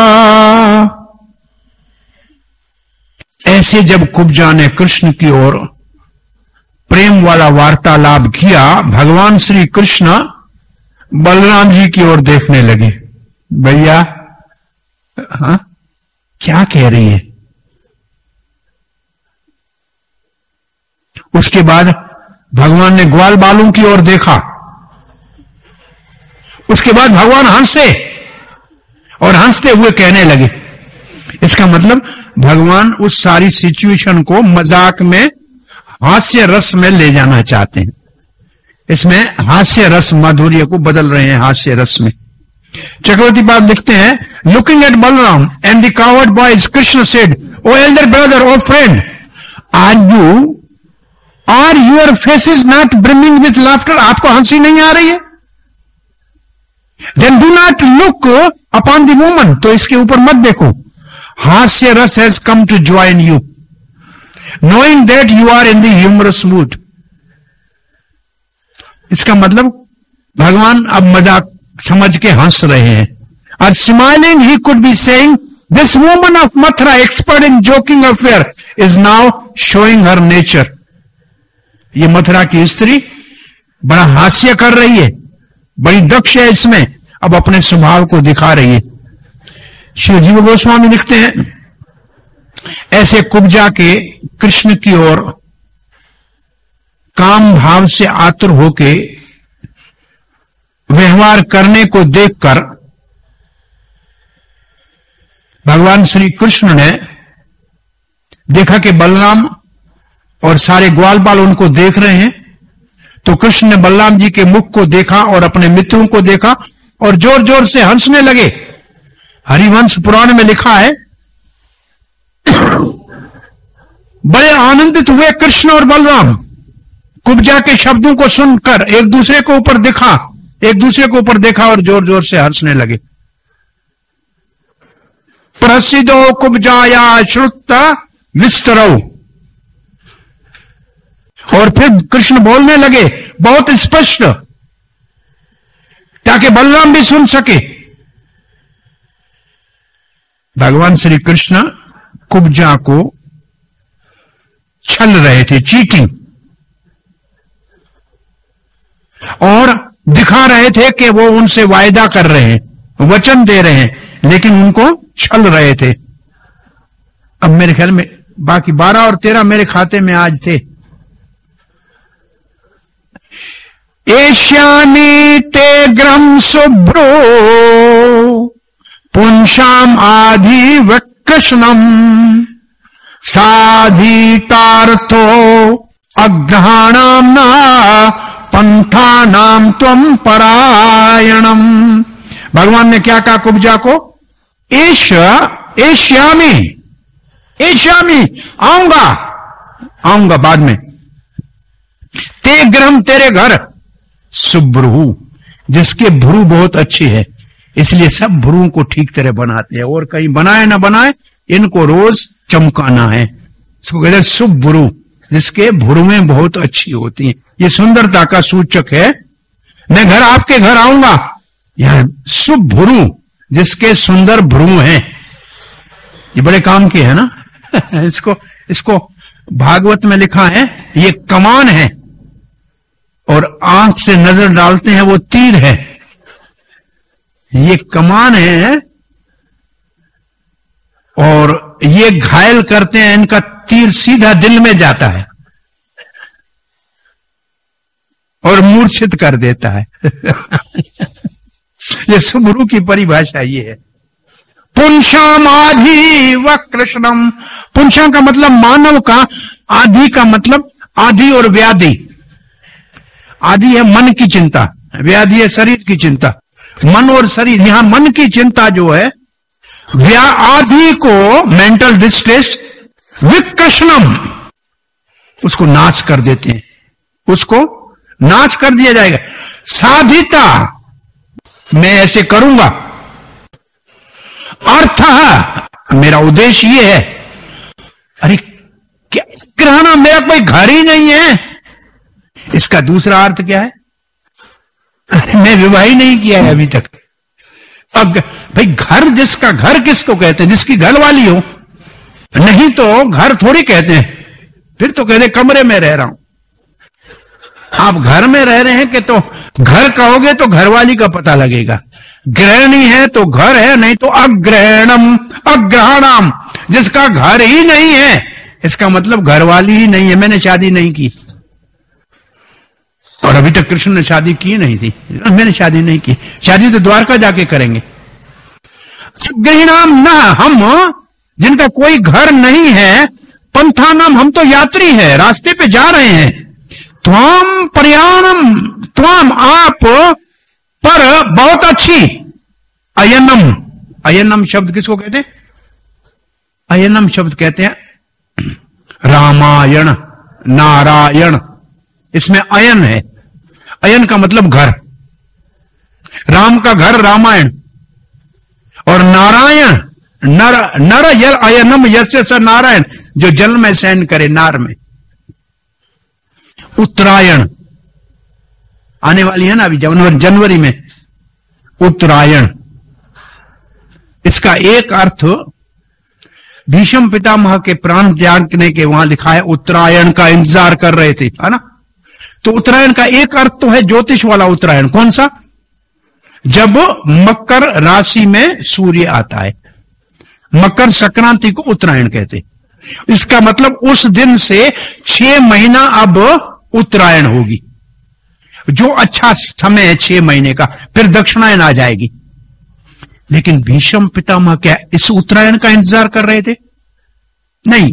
ऐसे जब कुब्जा ने कृष्ण की ओर प्रेम वाला वार्तालाप किया, भगवान श्री कृष्ण बलराम जी की ओर देखने लगे। भैया हाँ क्या कह रही है? उसके बाद भगवान ने ग्वाल बालों की ओर देखा। उसके बाद भगवान हंसे और हंसते हुए कहने लगे। इसका मतलब भगवान उस सारी सिचुएशन को मजाक में हास्य रस में ले जाना चाहते हैं। इसमें हास्य रस माधुर्य को बदल रहे हैं हास्य रस में। चक्रवर्ती पाद लिखते हैं, looking at Balaram and the coward boys Krishna said, O elder brother, O friend, are you are your face is not brimming with laughter? आपको हंसी नहीं आ रही है? Then do not look upon the woman, तो इसके ऊपर मत देखो। हास्य रस has come to join you, knowing that you are in the humorous mood. इसका मतलब भगवान अब मजाक समझ के हंस रहे हैं। और smiling he could be saying, this woman of Mathura expert in joking affair is now showing her nature. ये मथुरा की स्त्री बड़ा हास्य कर रही है, बड़ी दक्ष है इसमें, अब अपने स्वभाव को दिखा रही है। श्री जीव गोस्वामी लिखते हैं, ऐसे कुब्जा के कृष्ण की ओर काम भाव से आतुर होके व्यवहार करने को देखकर भगवान श्री कृष्ण ने देखा कि बलराम और सारे ग्वाल बाल उनको देख रहे हैं। तो कृष्ण ने बलराम जी के मुख को देखा और अपने मित्रों को देखा और जोर जोर से हंसने लगे। हरिवंश पुराण में लिखा है, बड़े आनंदित हुए कृष्ण और बलराम, कुब्जा के शब्दों को सुनकर एक दूसरे को ऊपर देखा एक दूसरे को ऊपर देखा और जोर जोर से हंसने लगे। प्रसिद्धो कुब्जाया श्रुता विस्तरौ। और फिर कृष्ण बोलने लगे बहुत स्पष्ट, ताकि बलराम भी सुन सके। भगवान श्री कृष्ण कुब्जा को छल रहे थे, चीटिंग, और दिखा रहे थे कि वो उनसे वायदा कर रहे हैं, वचन दे रहे हैं, लेकिन उनको छल रहे थे। अब मेरे ख्याल में बाकी बारह और तेरह मेरे खाते में आज थे। एष्यामि ते ग्रहम शुभ्रो पुंसाम आधि वकृष्णम साधितार्थो अग्रहाणाम न पंथानाम त्वम परायणम। भगवान ने क्या कहा कुब्जा को? एश एष्यामि एष्यामि आऊंगा आऊंगा बाद में। ते ग्रहम तेरे घर सुभ्रू जिसके भ्रू बहुत अच्छी है, इसलिए सब भ्रुओं को ठीक तरह बनाते हैं, और कहीं बनाए ना बनाए इनको रोज चमकाना है। इसको कहते हैं सुभ्रू, जिसके भ्रुएं बहुत अच्छी होती हैं। ये सुंदरता का सूचक है। मैं घर आपके घर आऊंगा, यह सुभ्रू जिसके सुंदर भ्रू हैं। ये बड़े काम के है ना। इसको इसको भागवत में लिखा है, ये कमान है और आंख से नजर डालते हैं वो तीर है। ये कमान है और ये घायल करते हैं, इनका तीर सीधा दिल में जाता है और मूर्छित कर देता है। ये सुभ्रू की परिभाषा ये है। पुंसाम आधि व कृष्णम। पुंसा का मतलब मानव का, आधि का मतलब आधि और व्याधि। आधि है मन की चिंता, व्याधि है शरीर की चिंता। मन और शरीर, यहां मन की चिंता जो है, व्या आधि को मेंटल डिस्ट्रेस, विकृष्णम उसको नाश कर देते हैं, उसको नाश कर दिया जाएगा। साधिता मैं ऐसे करूंगा, अर्थ मेरा उद्देश्य ये है। अरे क्या ग्रहण, मेरा कोई घर ही नहीं है। इसका दूसरा अर्थ क्या है? अरे मैं विवाह ही नहीं किया है अभी तक। अब भाई घर, जिसका घर किसको कहते हैं? जिसकी घर वाली हो, नहीं तो घर थोड़ी कहते हैं। फिर तो कहते कमरे में रह रहा हूं। आप घर में रह रहे हैं कि तो घर कहोगे तो घरवाली का पता लगेगा। गृहिणी है तो घर है, नहीं तो अग्रहणम अग्रहणाम, जिसका घर ही नहीं है इसका मतलब घरवाली ही नहीं है। मैंने शादी नहीं की और अभी तक कृष्ण ने शादी की नहीं थी। मैंने शादी नहीं की, शादी तो द्वारका जाके करेंगे। गृहिणाम न, हम जिनका कोई घर नहीं है, पंथानाम हम तो यात्री है, रास्ते पे जा रहे हैं। त्वाम प्रयाणम, त्वाम आप पर बहुत अच्छी। अयनम, अयनम शब्द किसको कहते हैं? अयनम शब्द कहते हैं रामायण, नारायण, इसमें अयन है। अयन का मतलब घर, राम का घर रामायण, और नारायण नर, नर यल अयनम यस्य स नारायण, जो जल में शयन करे, नार में। उत्तरायण आने वाली है ना अभी जनवरी जनवरी में, उत्तरायण। इसका एक अर्थ भीष्म पितामह के प्राण त्यागने के वहां लिखा है उत्तरायण का इंतजार कर रहे थे, है ना। तो उत्तरायण का एक अर्थ तो है ज्योतिष वाला उत्तरायण। कौन सा? जब मकर राशि में सूर्य आता है, मकर संक्रांति को उत्तरायण कहते। इसका मतलब उस दिन से छह महीना अब उत्तरायण होगी, जो अच्छा समय है छह महीने का, फिर दक्षिणायन आ जाएगी। लेकिन भीष्म पितामह क्या इस उत्तरायण का इंतजार कर रहे थे? नहीं,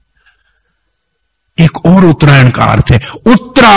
एक और उत्तरायण का अर्थ है। उत्तरा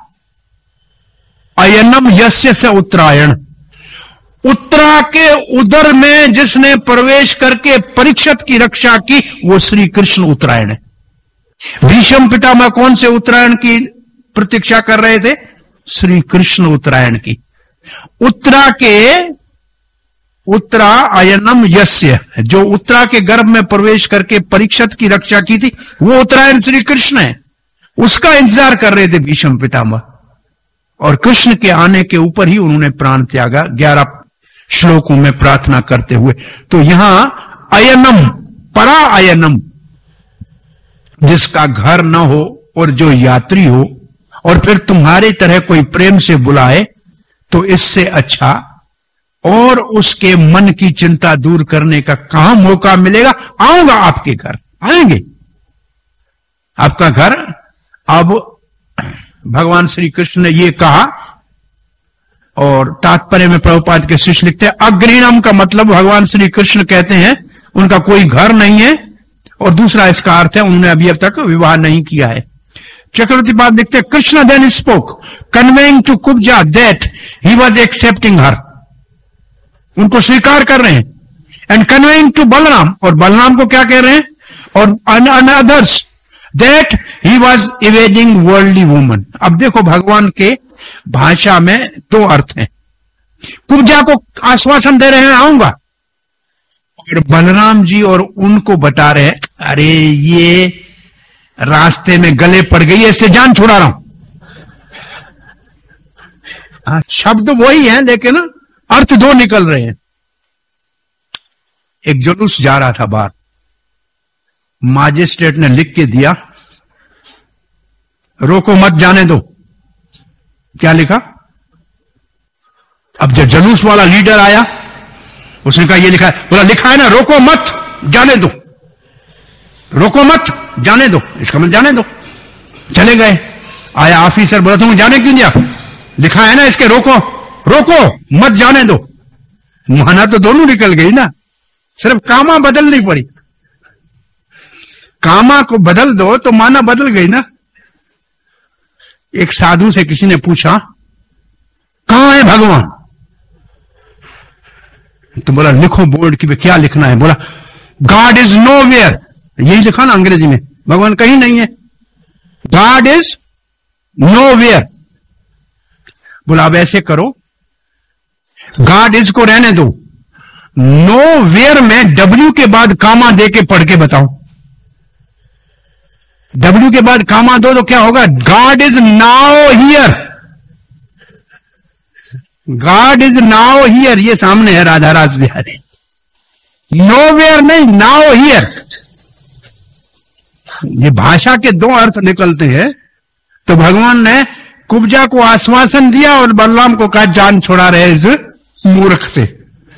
अयनम यस्य स उत्तरायण, उत्तरा के उदर में जिसने प्रवेश करके परीक्षित की रक्षा की, वो श्री कृष्ण उत्तरायण है। भीष्म पितामह कौन से उत्तरायण की प्रतीक्षा कर रहे थे? श्री कृष्ण उत्तरायण की। उत्तरा के, उत्तरा अयनम यस्य, जो उत्तरा के गर्भ में प्रवेश करके परीक्षित की रक्षा की थी, वो उत्तरायण श्री कृष्ण है। उसका इंतजार कर रहे थे भीष्म पितामह, और कृष्ण के आने के ऊपर ही उन्होंने प्राण त्यागा, ग्यारह श्लोकों में प्रार्थना करते हुए। तो यहां अयनम, परा अयनम, जिसका घर न हो और जो यात्री हो, और फिर तुम्हारी तरह कोई प्रेम से बुलाए, तो इससे अच्छा और उसके मन की चिंता दूर करने का कहां मौका मिलेगा? आऊंगा आपके घर, आएंगे, आपका घर। अब भगवान श्री कृष्ण ने ये कहा, और तात्पर्य में प्रभुपाद के शिष्य लिखते हैं, अग्रीणम का मतलब भगवान श्री कृष्ण कहते हैं उनका कोई घर नहीं है, और दूसरा इसका अर्थ है उन्होंने अभी अब तक विवाह नहीं किया है। चक्रवर्ती पाद लिखते हैं, Krishna then spoke conveying to Kubja that he was accepting her, उनको स्वीकार कर रहे हैं, एंड कन्वेइंग टू बलराम, और बलराम को क्या कह रहे हैं, और others that he was evading worldly woman. अब देखो भगवान के भाषा में दो अर्थ हैं। कुब्जा को आश्वासन दे रहे हैं आऊंगा, और बलराम जी और उनको बता रहे हैं अरे ये रास्ते में गले पड़ गई, इससे जान छुड़ा रहा हूं। शब्द वही है लेकिन अर्थ दो निकल रहे हैं। एक जुलूस जा रहा था बाहर, मजिस्ट्रेट ने लिख के दिया रोको मत जाने दो। क्या लिखा? अब जब जुलूस वाला लीडर आया उसने कहा ये लिखा है, बोला लिखा है ना रोको मत जाने दो, रोको मत जाने दो, इसका मतलब जाने दो। चले गए, आया ऑफिसर, बोला तुम जाने क्यों दिया, लिखा है ना इसके रोको, रोको मत जाने दो। माना तो दोनों निकल गई ना, सिर्फ कामा बदलनी पड़ी। कामा को बदल दो तो माना बदल गई ना। एक साधु से किसी ने पूछा कहां है भगवान, तो बोला लिखो बोर्ड की, क्या लिखना है? बोला गॉड इज नो वेयर, यही लिखा ना अंग्रेजी में, भगवान कहीं नहीं है, गॉड इज नो वेयर। बोला अब ऐसे करो, गॉड इज को रहने दो, नो वेयर में डब्ल्यू के बाद कामा दे के पढ़ के बताओ। डब्ल्यू के बाद कामा दो तो क्या होगा, God is now here, God is now here, ये सामने है राधा रास बिहारी, नो वेयर नहीं, नाउ हियर। ये भाषा के दो अर्थ निकलते हैं। तो भगवान ने कुब्जा को आश्वासन दिया और बलराम को कहा जान छुड़ा रहे इस मूर्ख से।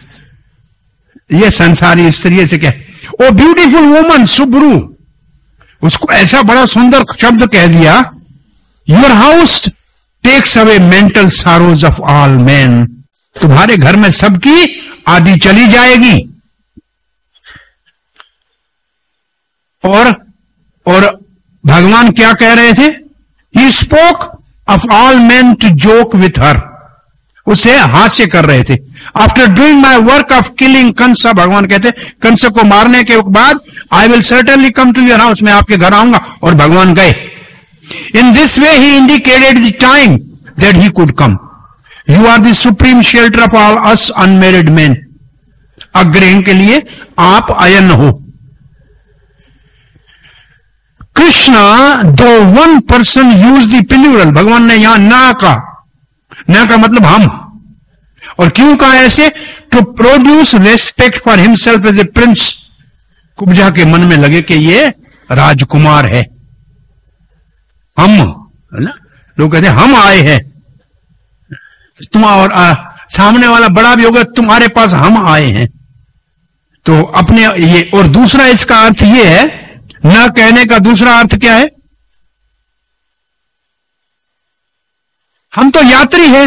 ये संसारी स्त्री से क्या, ओ ब्यूटीफुल वुमन सुब्रू, उसको ऐसा बड़ा सुंदर शब्द कह दिया, your house takes away mental sorrows of all man, तुम्हारे घर में सबकी आदि चली जाएगी। और और भगवान क्या कह रहे थे, he spoke of all man to joke with her, उसे हास्य कर रहे थे। After doing my work of killing Kansa, भगवान कहते कंस को मारने के बाद I will certainly come to your house, मैं आपके घर आऊंगा, और भगवान गए। In this way he indicated the time that he could come, you are the supreme shelter of all us unmarried man, अग्रहण के लिए आप अयन हो। Krishna though one person use the plural, भगवान ने यहां ना का, ना का मतलब हम, और क्यों कहा ऐसे, to produce respect for himself as a prince. Kubja के मन में लगे कि ये राजकुमार है, हम है ना, लोग कहते हैं हम आए हैं, तुम और आ, सामने वाला बड़ा भी होगा, तुम्हारे पास हम आए हैं। तो अपने ये, और दूसरा इसका अर्थ ये है, न कहने का दूसरा अर्थ क्या है, हम तो यात्री हैं।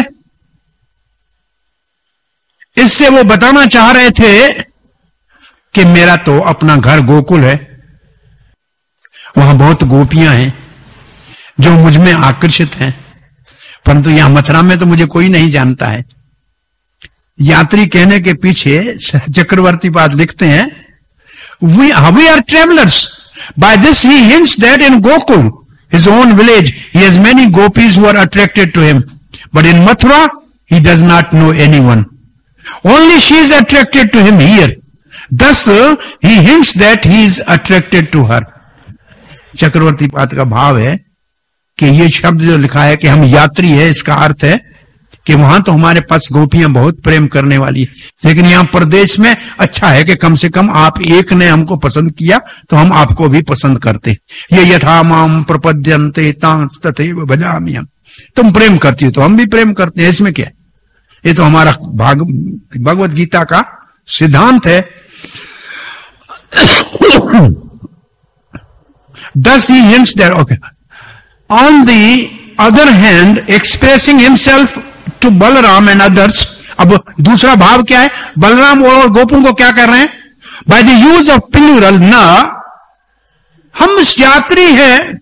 इससे वो बताना चाह रहे थे कि मेरा तो अपना घर गोकुल है, वहां बहुत गोपियां हैं जो मुझ में आकर्षित हैं, परंतु यहां मथुरा में तो मुझे कोई नहीं जानता है। यात्री कहने के पीछे चक्रवर्ती पाद लिखते हैं, we we are travellers, by this he hints that in Gokul his own village he has many gopis who are attracted to him, but in Mathura he does not know anyone, only she is attracted to him here, thus he hints that he is attracted to her। Chakravarti पाद का भाव है कि ये शब्द जो लिखा है कि हम यात्री है, इसका अर्थ है कि वहां तो हमारे पास गोपियां बहुत प्रेम करने वाली है, लेकिन यहां प्रदेश में अच्छा है कि कम से कम आप एक ने हमको पसंद किया तो हम आपको भी पसंद करते। ये यथा माम प्रपद्यन्ते तांस तथैव भजामि हम, तुम प्रेम करती हो तो हम भी प्रेम करते हैं, इसमें क्या है, ये तो हमारा भाग भगवत गीता का सिद्धांत है। Thus he hints that, okay. On the other hand, expressing himself to Balaram and others, अब दूसरा भाव क्या है? बलराम और गोपों को क्या कर रहे हैं? By the use of plural, ना, हम यात्री हैं,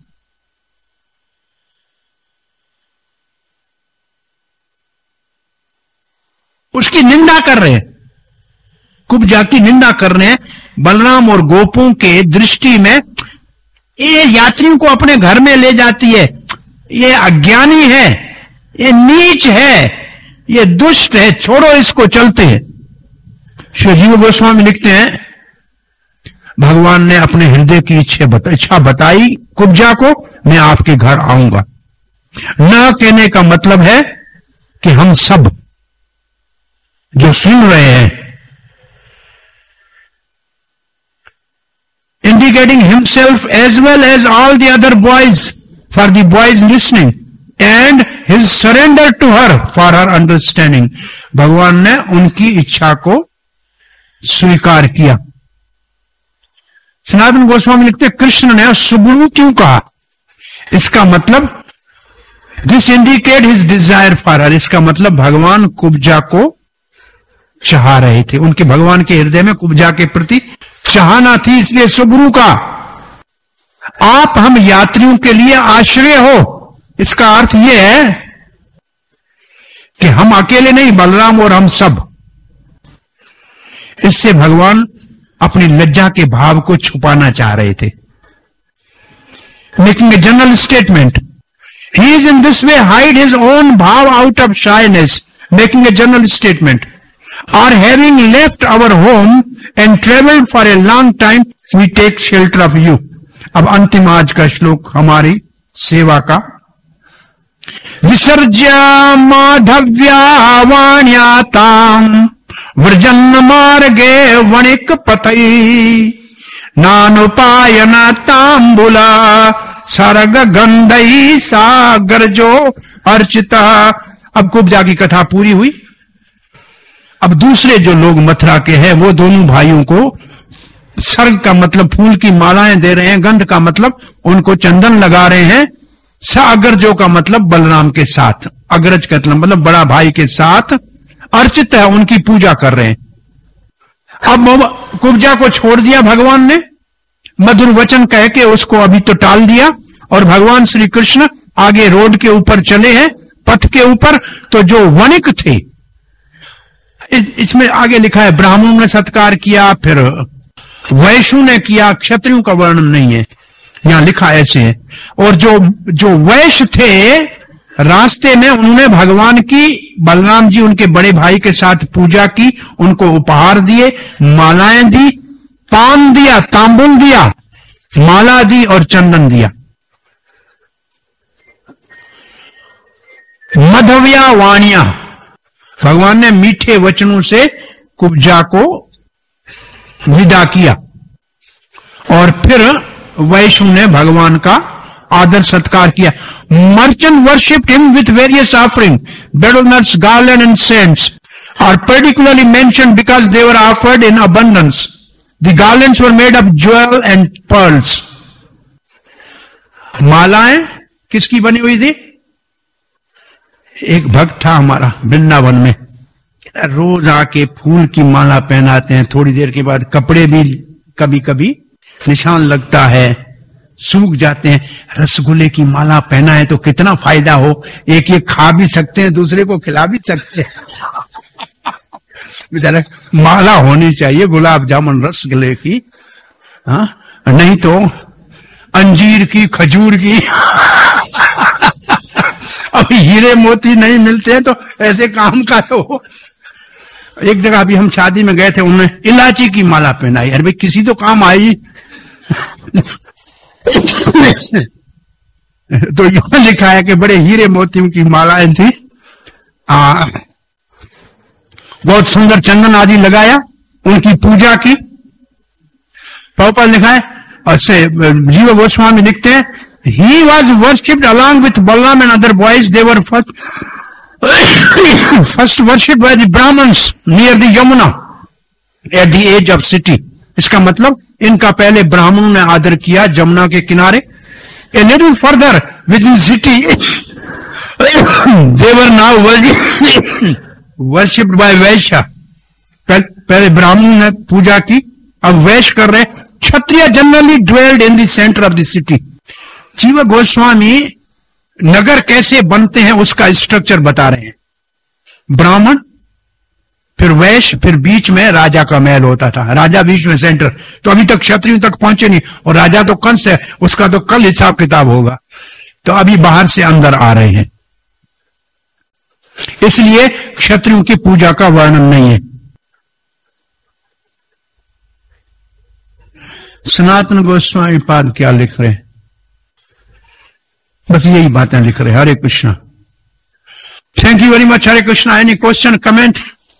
उसकी निंदा कर रहे हैं, कुब्जा की निंदा कर रहे हैं। बलराम और गोपों के दृष्टि में ये यात्रियों को अपने घर में ले जाती है, ये अज्ञानी है, ये नीच है, ये दुष्ट है, छोड़ो इसको, चलते हैं। श्री जीव गोस्वामी लिखते हैं, भगवान ने अपने हृदय की इच्छा बता, इच्छा बताई कुब्जा को, मैं आपके घर आऊंगा। न कहने का मतलब है कि हम सब जो सुन रहे हैं, indicating himself as well as all the other boys, for the boys listening, and his surrender to her for her understanding. भगवान ने उनकी इच्छा को स्वीकार किया। सनातन गोस्वामी लिखते, कृष्ण ने सुबुरु क्यों कहा? इसका मतलब this indicate his desire for her, इसका मतलब भगवान कुब्जा को चाह रहे थे, उनके भगवान के हृदय में कुब्जा के प्रति चाहना थी, इसलिए सुबुरु का आप हम यात्रियों के लिए आश्रय हो। इसका अर्थ यह है कि हम अकेले नहीं, बलराम और हम सब। इससे भगवान अपनी लज्जा के भाव को छुपाना चाह रहे थे। Making a general statement, he is in this way hide his own भाव out of shyness, making a general statement, or having left our home and traveled for a long time, we take shelter of you. अब अंतिम आज का श्लोक हमारी सेवा का। विसर्ज्य माधव्या वाण्याताम व्रजन मार्गे वणिक पतई नानुपायन तांबुला सर्ग गंधई सागर जो अर्चिता। अब कुब्जा की कथा पूरी हुई। अब दूसरे जो लोग मथुरा के हैं, वो दोनों भाइयों को सर्ग का मतलब फूल की मालाएं दे रहे हैं, गंध का मतलब उनको चंदन लगा रहे हैं, सागरजो का मतलब बलराम के साथ, अग्रज का मतलब बड़ा भाई के साथ अर्चित है, उनकी पूजा कर रहे हैं। अब कुब्जा को छोड़ दिया भगवान ने, मधुर वचन कह के उसको अभी तो टाल दिया, और भगवान श्री कृष्ण आगे रोड के ऊपर चले हैं, पथ के ऊपर। तो जो वणिक थे, इसमें आगे लिखा है ब्राह्मणों ने सत्कार किया, फिर वैश्यों ने किया, क्षत्रियों का वर्णन नहीं है, यहां लिखा ऐसे है। और जो जो वैश्य थे रास्ते में, उन्होंने भगवान की, बलराम जी उनके बड़े भाई के साथ पूजा की, उनको उपहार दिए, मालाएं दी, पान दिया, तांबुल दिया, माला दी और चंदन दिया। मधव्या वाणिया, भगवान ने मीठे वचनों से कुब्जा को विदा किया, और फिर वैश्यों ने भगवान का आदर सत्कार किया। Merchant worshipped him with various offering, betel nuts, garland and scents are particularly mentioned because they were offered in abundance. The garlands were made of jewel and pearls. मालाएं किसकी बनी हुई थी? एक भक्त था हमारा वृंदावन में, रोज आके फूल की माला पहनाते हैं, थोड़ी देर के बाद कपड़े भी कभी कभी निशान लगता है, सूख जाते हैं। रसगुल्ले की माला पहना है तो कितना फायदा हो, एक एक खा भी सकते हैं, दूसरे को खिला भी सकते हैं। बेचारा माला होनी चाहिए गुलाब जामुन रसगुल्ले की, हाँ, नहीं तो अंजीर की, खजूर की। अब हीरे मोती नहीं मिलते हैं तो ऐसे काम का हो। एक जगह अभी हम शादी में गए थे, उन्होंने इलायची की माला पहनाई। अरे भाई किसी तो काम आई। तो यहां लिखा है कि बड़े हीरे मोतियों की मालाएं थी, आ, बहुत सुंदर चंदन आदि लगाया, उनकी पूजा की। प्रभुपाद लिखा है, और से जीव गोस्वामी लिखते हैं, he was worshipped along with Balaram and other boys. They were first, first worshipped by the Brahmins near the Yamuna at the edge of city. इसका मतलब इनका पहले ब्राह्मणों ने आदर किया जमुना के किनारे। A little further within city they were now worshipped by Vaishya. पहले ब्राह्मणों ने पूजा की, अब वैश्य कर रहे। Kshatriya generally dwelled in the centre of the city. Jiva Goswami नगर कैसे बनते हैं उसका स्ट्रक्चर बता रहे हैं। ब्राह्मण, फिर वैश्य, फिर बीच में राजा का महल होता था, राजा बीच में सेंटर। तो अभी तक क्षत्रियों तक पहुंचे नहीं, और राजा तो कंस है, उसका तो कल हिसाब किताब होगा। तो अभी बाहर से अंदर आ रहे हैं, इसलिए क्षत्रियों की पूजा का वर्णन नहीं है। सनातन गोस्वामी पाद क्या लिख रहे हैं? बस यही बातें लिख रहे हैं। Hare Krishna. Thank you very much. Hare Krishna. Any question, comment?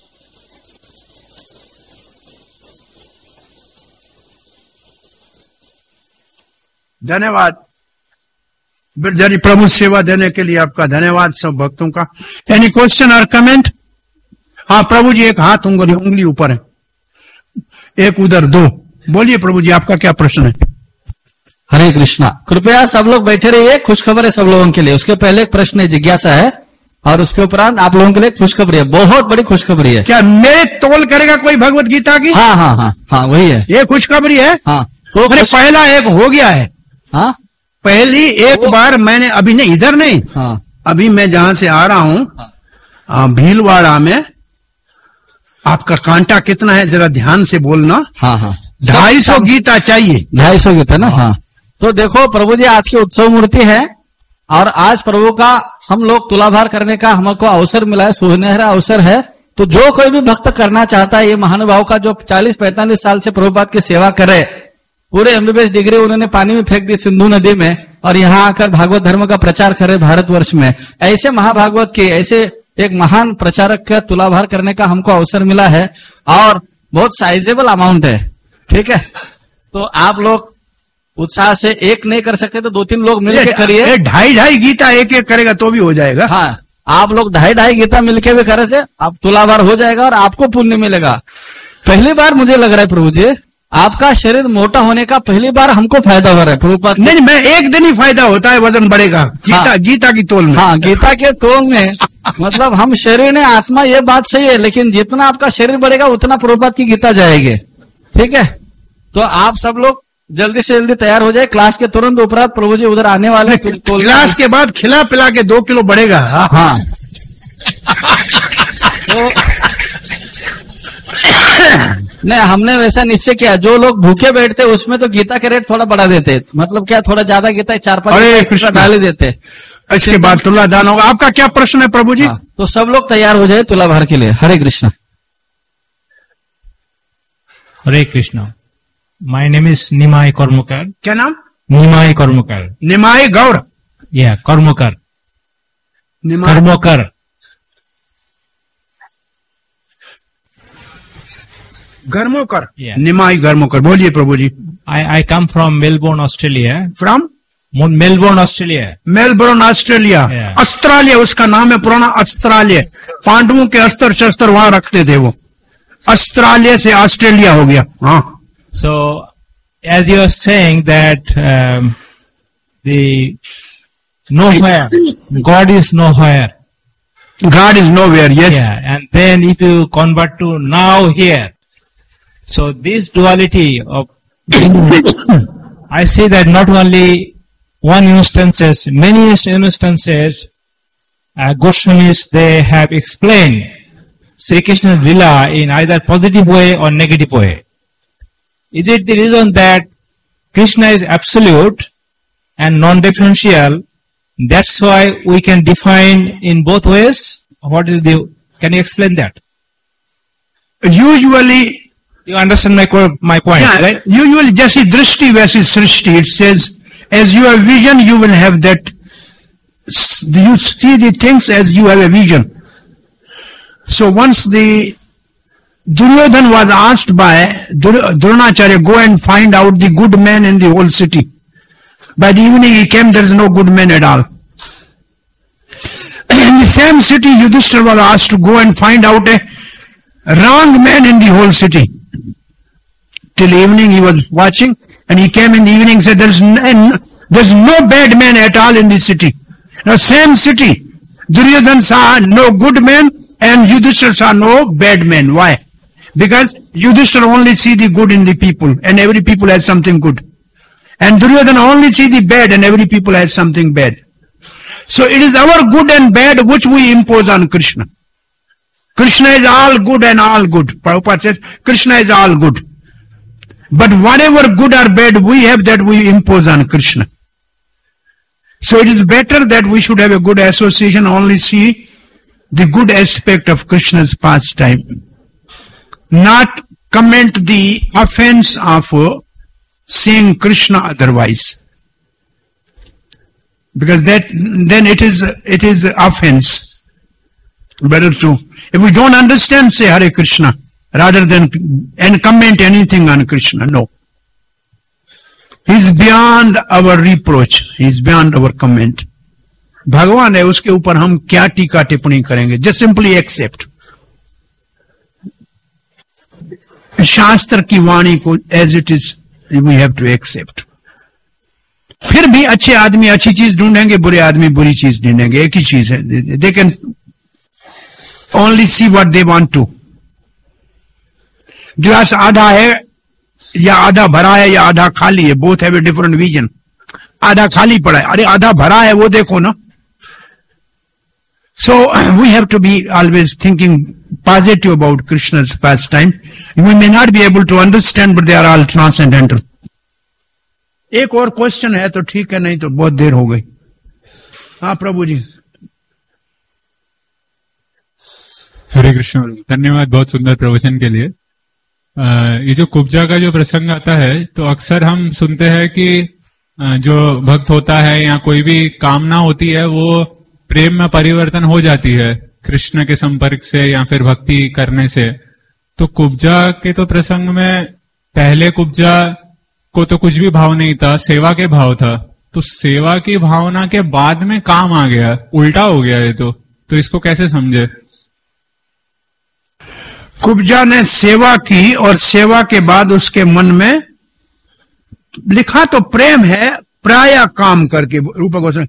धन्यवाद बिरजारी, प्रभु सेवा देने के लिए आपका धन्यवाद सब भक्तों का। एनी क्वेश्चन और कमेंट? हाँ प्रभु जी, एक हाथ उंगली उंगली ऊपर है, एक उधर, दो। बोलिए प्रभु जी, आपका क्या प्रश्न है? हरे कृष्णा। कृपया सब लोग बैठे रहिए, खुशखबर है सब लोगों के लिए। उसके पहले एक प्रश्न है, जिज्ञासा है, और उसके उपरांत आप लोगों के लिए खुशखबरी है, बहुत बड़ी खुशखबरी है। क्या मेरे तोल करेगा कोई भगवत गीता की? हाँ हाँ हाँ हाँ, वही है, ये खुशखबरी है। हाँ तो खुश... पहला एक हो गया है। हाँ, पहली एक वो... बार मैंने अभी नहीं, इधर नहीं, हाँ, अभी मैं जहां से आ रहा हूं, हाँ, भीलवाड़ा में। आपका कांटा कितना है जरा ध्यान से बोलना। हाँ हाँ, ढाई सौ गीता चाहिए। ढाई सौ गीता ना। हाँ, तो देखो प्रभु जी, आज की उत्सव मूर्ति है, और आज प्रभु का हम लोग तुलाभार करने का हमको अवसर मिला है, सुनहरा अवसर है। तो जो कोई भी भक्त करना चाहता है, ये महानुभाव का जो चालीस पैंतालीस साल से प्रभुपाद की सेवा करे, पूरे एमबीबीएस डिग्री उन्होंने पानी में फेंक दी सिंधु नदी में, और यहाँ आकर भागवत धर्म का प्रचार करे भारतवर्ष में। ऐसे महाभागवत के, ऐसे एक महान प्रचारक का तुलाभार करने का हमको अवसर मिला है, और बहुत साइजेबल अमाउंट है। ठीक है, तो आप लोग उत्साह से, एक नहीं कर सकते तो दो तीन लोग मिलकर करिए। ढाई ढाई गीता एक एक करेगा तो भी हो जाएगा। हाँ, आप लोग ढाई ढाई गीता मिलके भी करे थे, आप तुलाभार हो जाएगा और आपको पुण्य मिलेगा। पहली बार मुझे लग रहा है प्रभु जी, आपका शरीर मोटा होने का पहली बार हमको फायदा हो रहा है प्रभुपाद। नहीं, मैं एक दिन ही फायदा होता है, वजन बढ़ेगा गीता, हाँ, गीता की तोल में। हाँ, गीता के तोल में मतलब हम शरीर ने आत्मा, ये बात सही है, लेकिन जितना आपका शरीर बढ़ेगा उतना प्रभुपाद की गीता जाएगी। ठीक है, तो आप सब लोग जल्दी से जल्दी तैयार हो जाए। क्लास के तुरंत उपरांत प्रभु जी उधर आने वाले। क्लास के बाद खिला पिला के दो किलो बढ़ेगा। हाँ, तो नहीं, हमने वैसा निश्चय किया, जो लोग भूखे बैठते उसमें तो गीता के रेट थोड़ा बढ़ा देते, मतलब क्या थोड़ा ज्यादा गीता चार पांच डाल देते, इसके बाद तुला दान होगा। आपका क्या प्रश्न है प्रभु जी? तो सब लोग तैयार हो जाए तुलाभार के लिए। Hare Krishna. Hare Krishna. My name is Nimai Karmakar. क्या नाम? निमाय कर्मकर। निमाय गौर? या कर्मकर, कर्मकर, गर्मोकर। निमाई गर्मोकर। बोलिए प्रभु जी। I I come from Melbourne Australia. From Melbourne Australia. Melbourne Australia. अस्त्रालय उसका नाम है, पुराना अस्त्रालय। पांडवों के अस्त्र शस्त्र वहां रखते थे वो। अस्त्रालय से ऑस्ट्रेलिया हो गया। हाँ, so as you are saying that the nowhere, God is nowhere. God is nowhere, yes. Yeah, and then if you convert to now here, so this duality of I see that not only one instances, many instances, uh, Goswamis, they have explained Sri Krishna's Lila in either positive way or negative way. Is it the reason that Krishna is absolute and non-differential? That's why we can define in both ways. What is the? Can you explain that? Usually, you understand my my point, yeah, right? Usually, जैसी दृष्टि वैसी सृष्टि. It says, as you have vision, you will have that. You see the things as you have a vision. So once the Duryodhan was asked by Dronacharya, go and find out the good man in the whole city. By the evening he came, there is no good man at all. In the same city, Yudhishthira was asked to go and find out a wrong man in the whole city. till evening he was watching, and he came in the evening and said, there's no, there's no bad man at all in this city. Now same city, Duryodhana saw no good man and Yudhishthira saw no bad man. Why? Because Yudhishthira only see the good in the people, and every people has something good. And Duryodhana only see the bad, and every people has something bad. So it is our good and bad which we impose on Krishna. Krishna is all good and all good. Prabhupada says, Krishna is all good. But whatever good or bad we have, that we impose on Krishna. So it is better that we should have a good association, only see the good aspect of Krishna's pastime. Not comment the offense of uh, seeing Krishna otherwise. Because that, then it is, it is offense. Better to, if we don't understand, say Hare Krishna, rather than, and comment anything on Krishna. No. He is beyond our reproach. He is beyond our comment. भगवान है, उसके ऊपर हम क्या टीका टिप्पणी करेंगे? Just simply accept. शास्त्र की वाणी को as it is, we have to accept. फिर भी अच्छे आदमी अच्छी चीज ढूंढेंगे, बुरे आदमी बुरी चीज ढूंढेंगे. एक ही चीज है. They can only see what they want to. गिलास आधा है या आधा भरा है या आधा खाली है. Both have a different vision. आधा खाली पड़ा है, अरे आधा भरा है वो देखो ना. So we have to be always thinking positive about Krishna's pastime. We may not be able to understand, but they are all transcendental. एक और क्वेश्चन है तो ठीक है, नहीं तो बहुत देर हो गई. हाँ प्रभु जी. हरे कृष्ण. धन्यवाद बहुत सुंदर प्रवचन के लिए. ये जो कुब्जा का जो प्रसंग आता है, तो अक्सर हम सुनते हैं कि जो भक्त होता है या कोई भी कामना होती है वो प्रेम में परिवर्तन हो जाती है कृष्ण के संपर्क से या फिर भक्ति करने से. तो कुब्जा के तो प्रसंग में पहले कुब्जा को तो कुछ भी भाव नहीं था, सेवा के भाव था. तो सेवा की भावना के बाद में काम आ गया, उल्टा हो गया ये तो तो इसको कैसे समझे? कुब्जा ने सेवा की और सेवा के बाद उसके मन में लिखा तो प्रेम है, प्राय काम करके. रूप गोस्वामी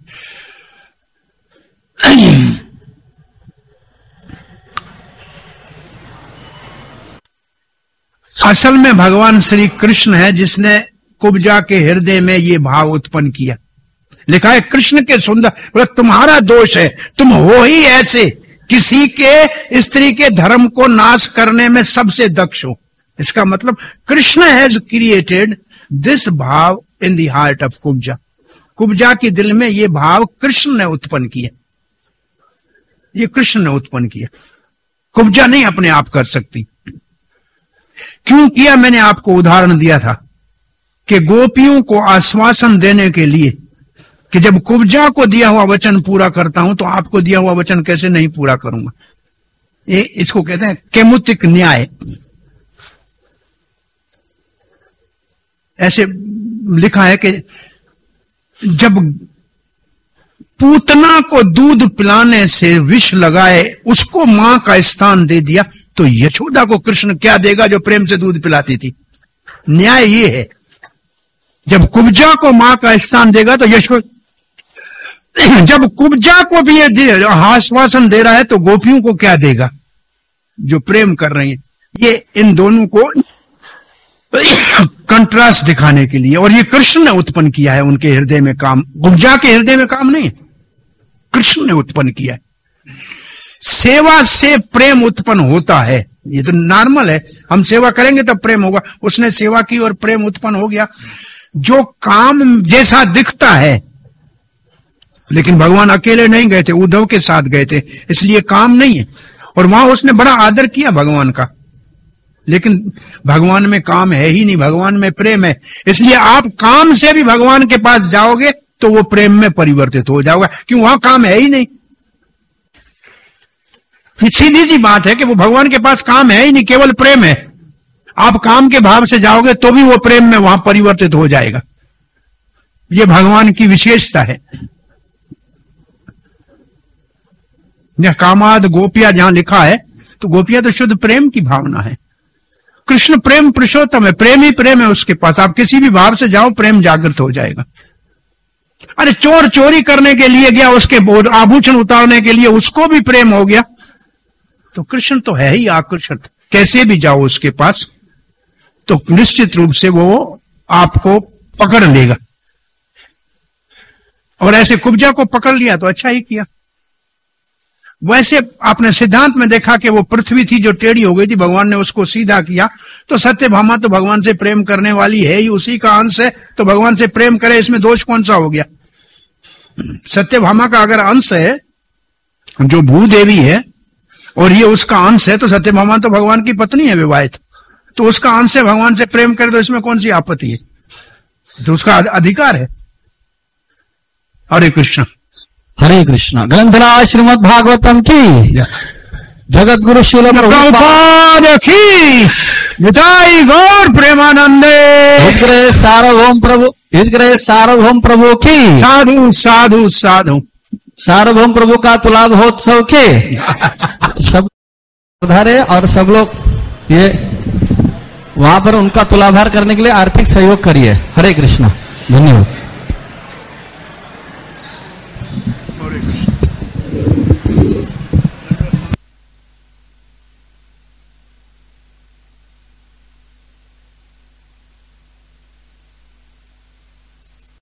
असल में भगवान श्री कृष्ण है जिसने कुब्जा के हृदय में ये भाव उत्पन्न किया. लिखा है कृष्ण के सुंदर, बोला तुम्हारा दोष है, तुम हो ही ऐसे, किसी के स्त्री के धर्म को नाश करने में सबसे दक्ष हो. इसका मतलब कृष्ण हैज क्रिएटेड दिस भाव in the heart of Kubja. Kubja के दिल में ये भाव कृष्ण ने उत्पन्न किया. ये कृष्ण ने उत्पन्न किया, कुब्जा नहीं अपने आप कर सकती. क्यों किया? मैंने आपको उदाहरण दिया था कि गोपियों को आश्वासन देने के लिए कि जब कुब्जा को दिया हुआ वचन पूरा करता हूं तो आपको दिया हुआ वचन कैसे नहीं पूरा करूंगा. ये इसको कहते हैं कैमुतिक न्याय. ऐसे लिखा है कि जब पूतना को दूध पिलाने से विष लगाए, उसको मां का स्थान दे दिया, तो यशोदा को कृष्ण क्या देगा जो प्रेम से दूध पिलाती थी? न्याय ये है, जब कुब्जा को मां का स्थान देगा तो यशोदा, जब कुब्जा को भी ये आश्वासन दे रहा है तो गोपियों को क्या देगा जो प्रेम कर रही है. ये इन दोनों को कंट्रास्ट दिखाने के लिए, और ये कृष्ण ने उत्पन्न किया है उनके हृदय में काम. कुब्जा के हृदय में काम नहीं है, कृष्ण ने उत्पन्न किया है. सेवा से प्रेम उत्पन्न होता है, ये तो नॉर्मल है. हम सेवा करेंगे तब प्रेम होगा. उसने सेवा की और प्रेम उत्पन्न हो गया. जो काम जैसा दिखता है, लेकिन भगवान अकेले नहीं गए थे, उद्धव के साथ गए थे, इसलिए काम नहीं है. और वहां उसने बड़ा आदर किया भगवान का, लेकिन भगवान में काम है ही नहीं, भगवान में प्रेम है. इसलिए आप काम से भी भगवान के पास जाओगे तो वो प्रेम में परिवर्तित हो जाओगे, क्यों? वहां काम है ही नहीं. सीधी सी बात है कि वो भगवान के पास काम है ही नहीं, केवल प्रेम है. आप काम के भाव से जाओगे तो भी वो प्रेम में वहां परिवर्तित हो जाएगा. ये भगवान की विशेषता है. कामाद गोपिया जहां लिखा है तो गोपिया तो शुद्ध प्रेम की भावना है. कृष्ण प्रेम पुरुषोत्तम है, प्रेम ही प्रेम है उसके पास। आप किसी भी भाव से जाओ, प्रेम जागृत हो जाएगा। अरे चोर चोरी करने के लिए गया, उसके आभूषण उतारने के लिए उसको भी प्रेम हो गया, तो कृष्ण तो है ही आकर्षण। कैसे भी जाओ उसके पास तो निश्चित रूप से वो आपको पकड़ लेगा। और ऐसे कुब्जा को पकड़ लिया तो अच्छा ही किया। वैसे आपने सिद्धांत में देखा कि वो पृथ्वी थी जो टेढ़ी हो गई थी, भगवान ने उसको सीधा किया, तो सत्यभामा तो भगवान से प्रेम करने वाली है ही, उसी का अंश है, तो भगवान से प्रेम करे, इसमें दोष कौन सा हो गया? सत्यभामा का अगर अंश है, जो भूदेवी है, और ये उसका अंश है, तो सत्यभामा तो भगवान की पत्नी है विवाहित, तो उसका अंश है, भगवान से प्रेम करे तो इसमें कौन सी आपत्ति है? तो उसका अधिकार है। हरे कृष्ण। हरे कृष्ण। ग्रंथराज श्रीमद् भागवतम की, जगत गुरु श्रील प्रभुपाद की, निताई गौर प्रेमानंदे। हिजग्रह सार्वभौम प्रभु, हिजग्रह सार्वभौम प्रभु की, साधु साधु साधु। सार्वभौम प्रभु का तुला महोत्सव के सब उधारे और सब लोग ये वहां पर उनका तुलाभार करने के लिए आर्थिक सहयोग करिए। हरे कृष्ण। धन्यवाद।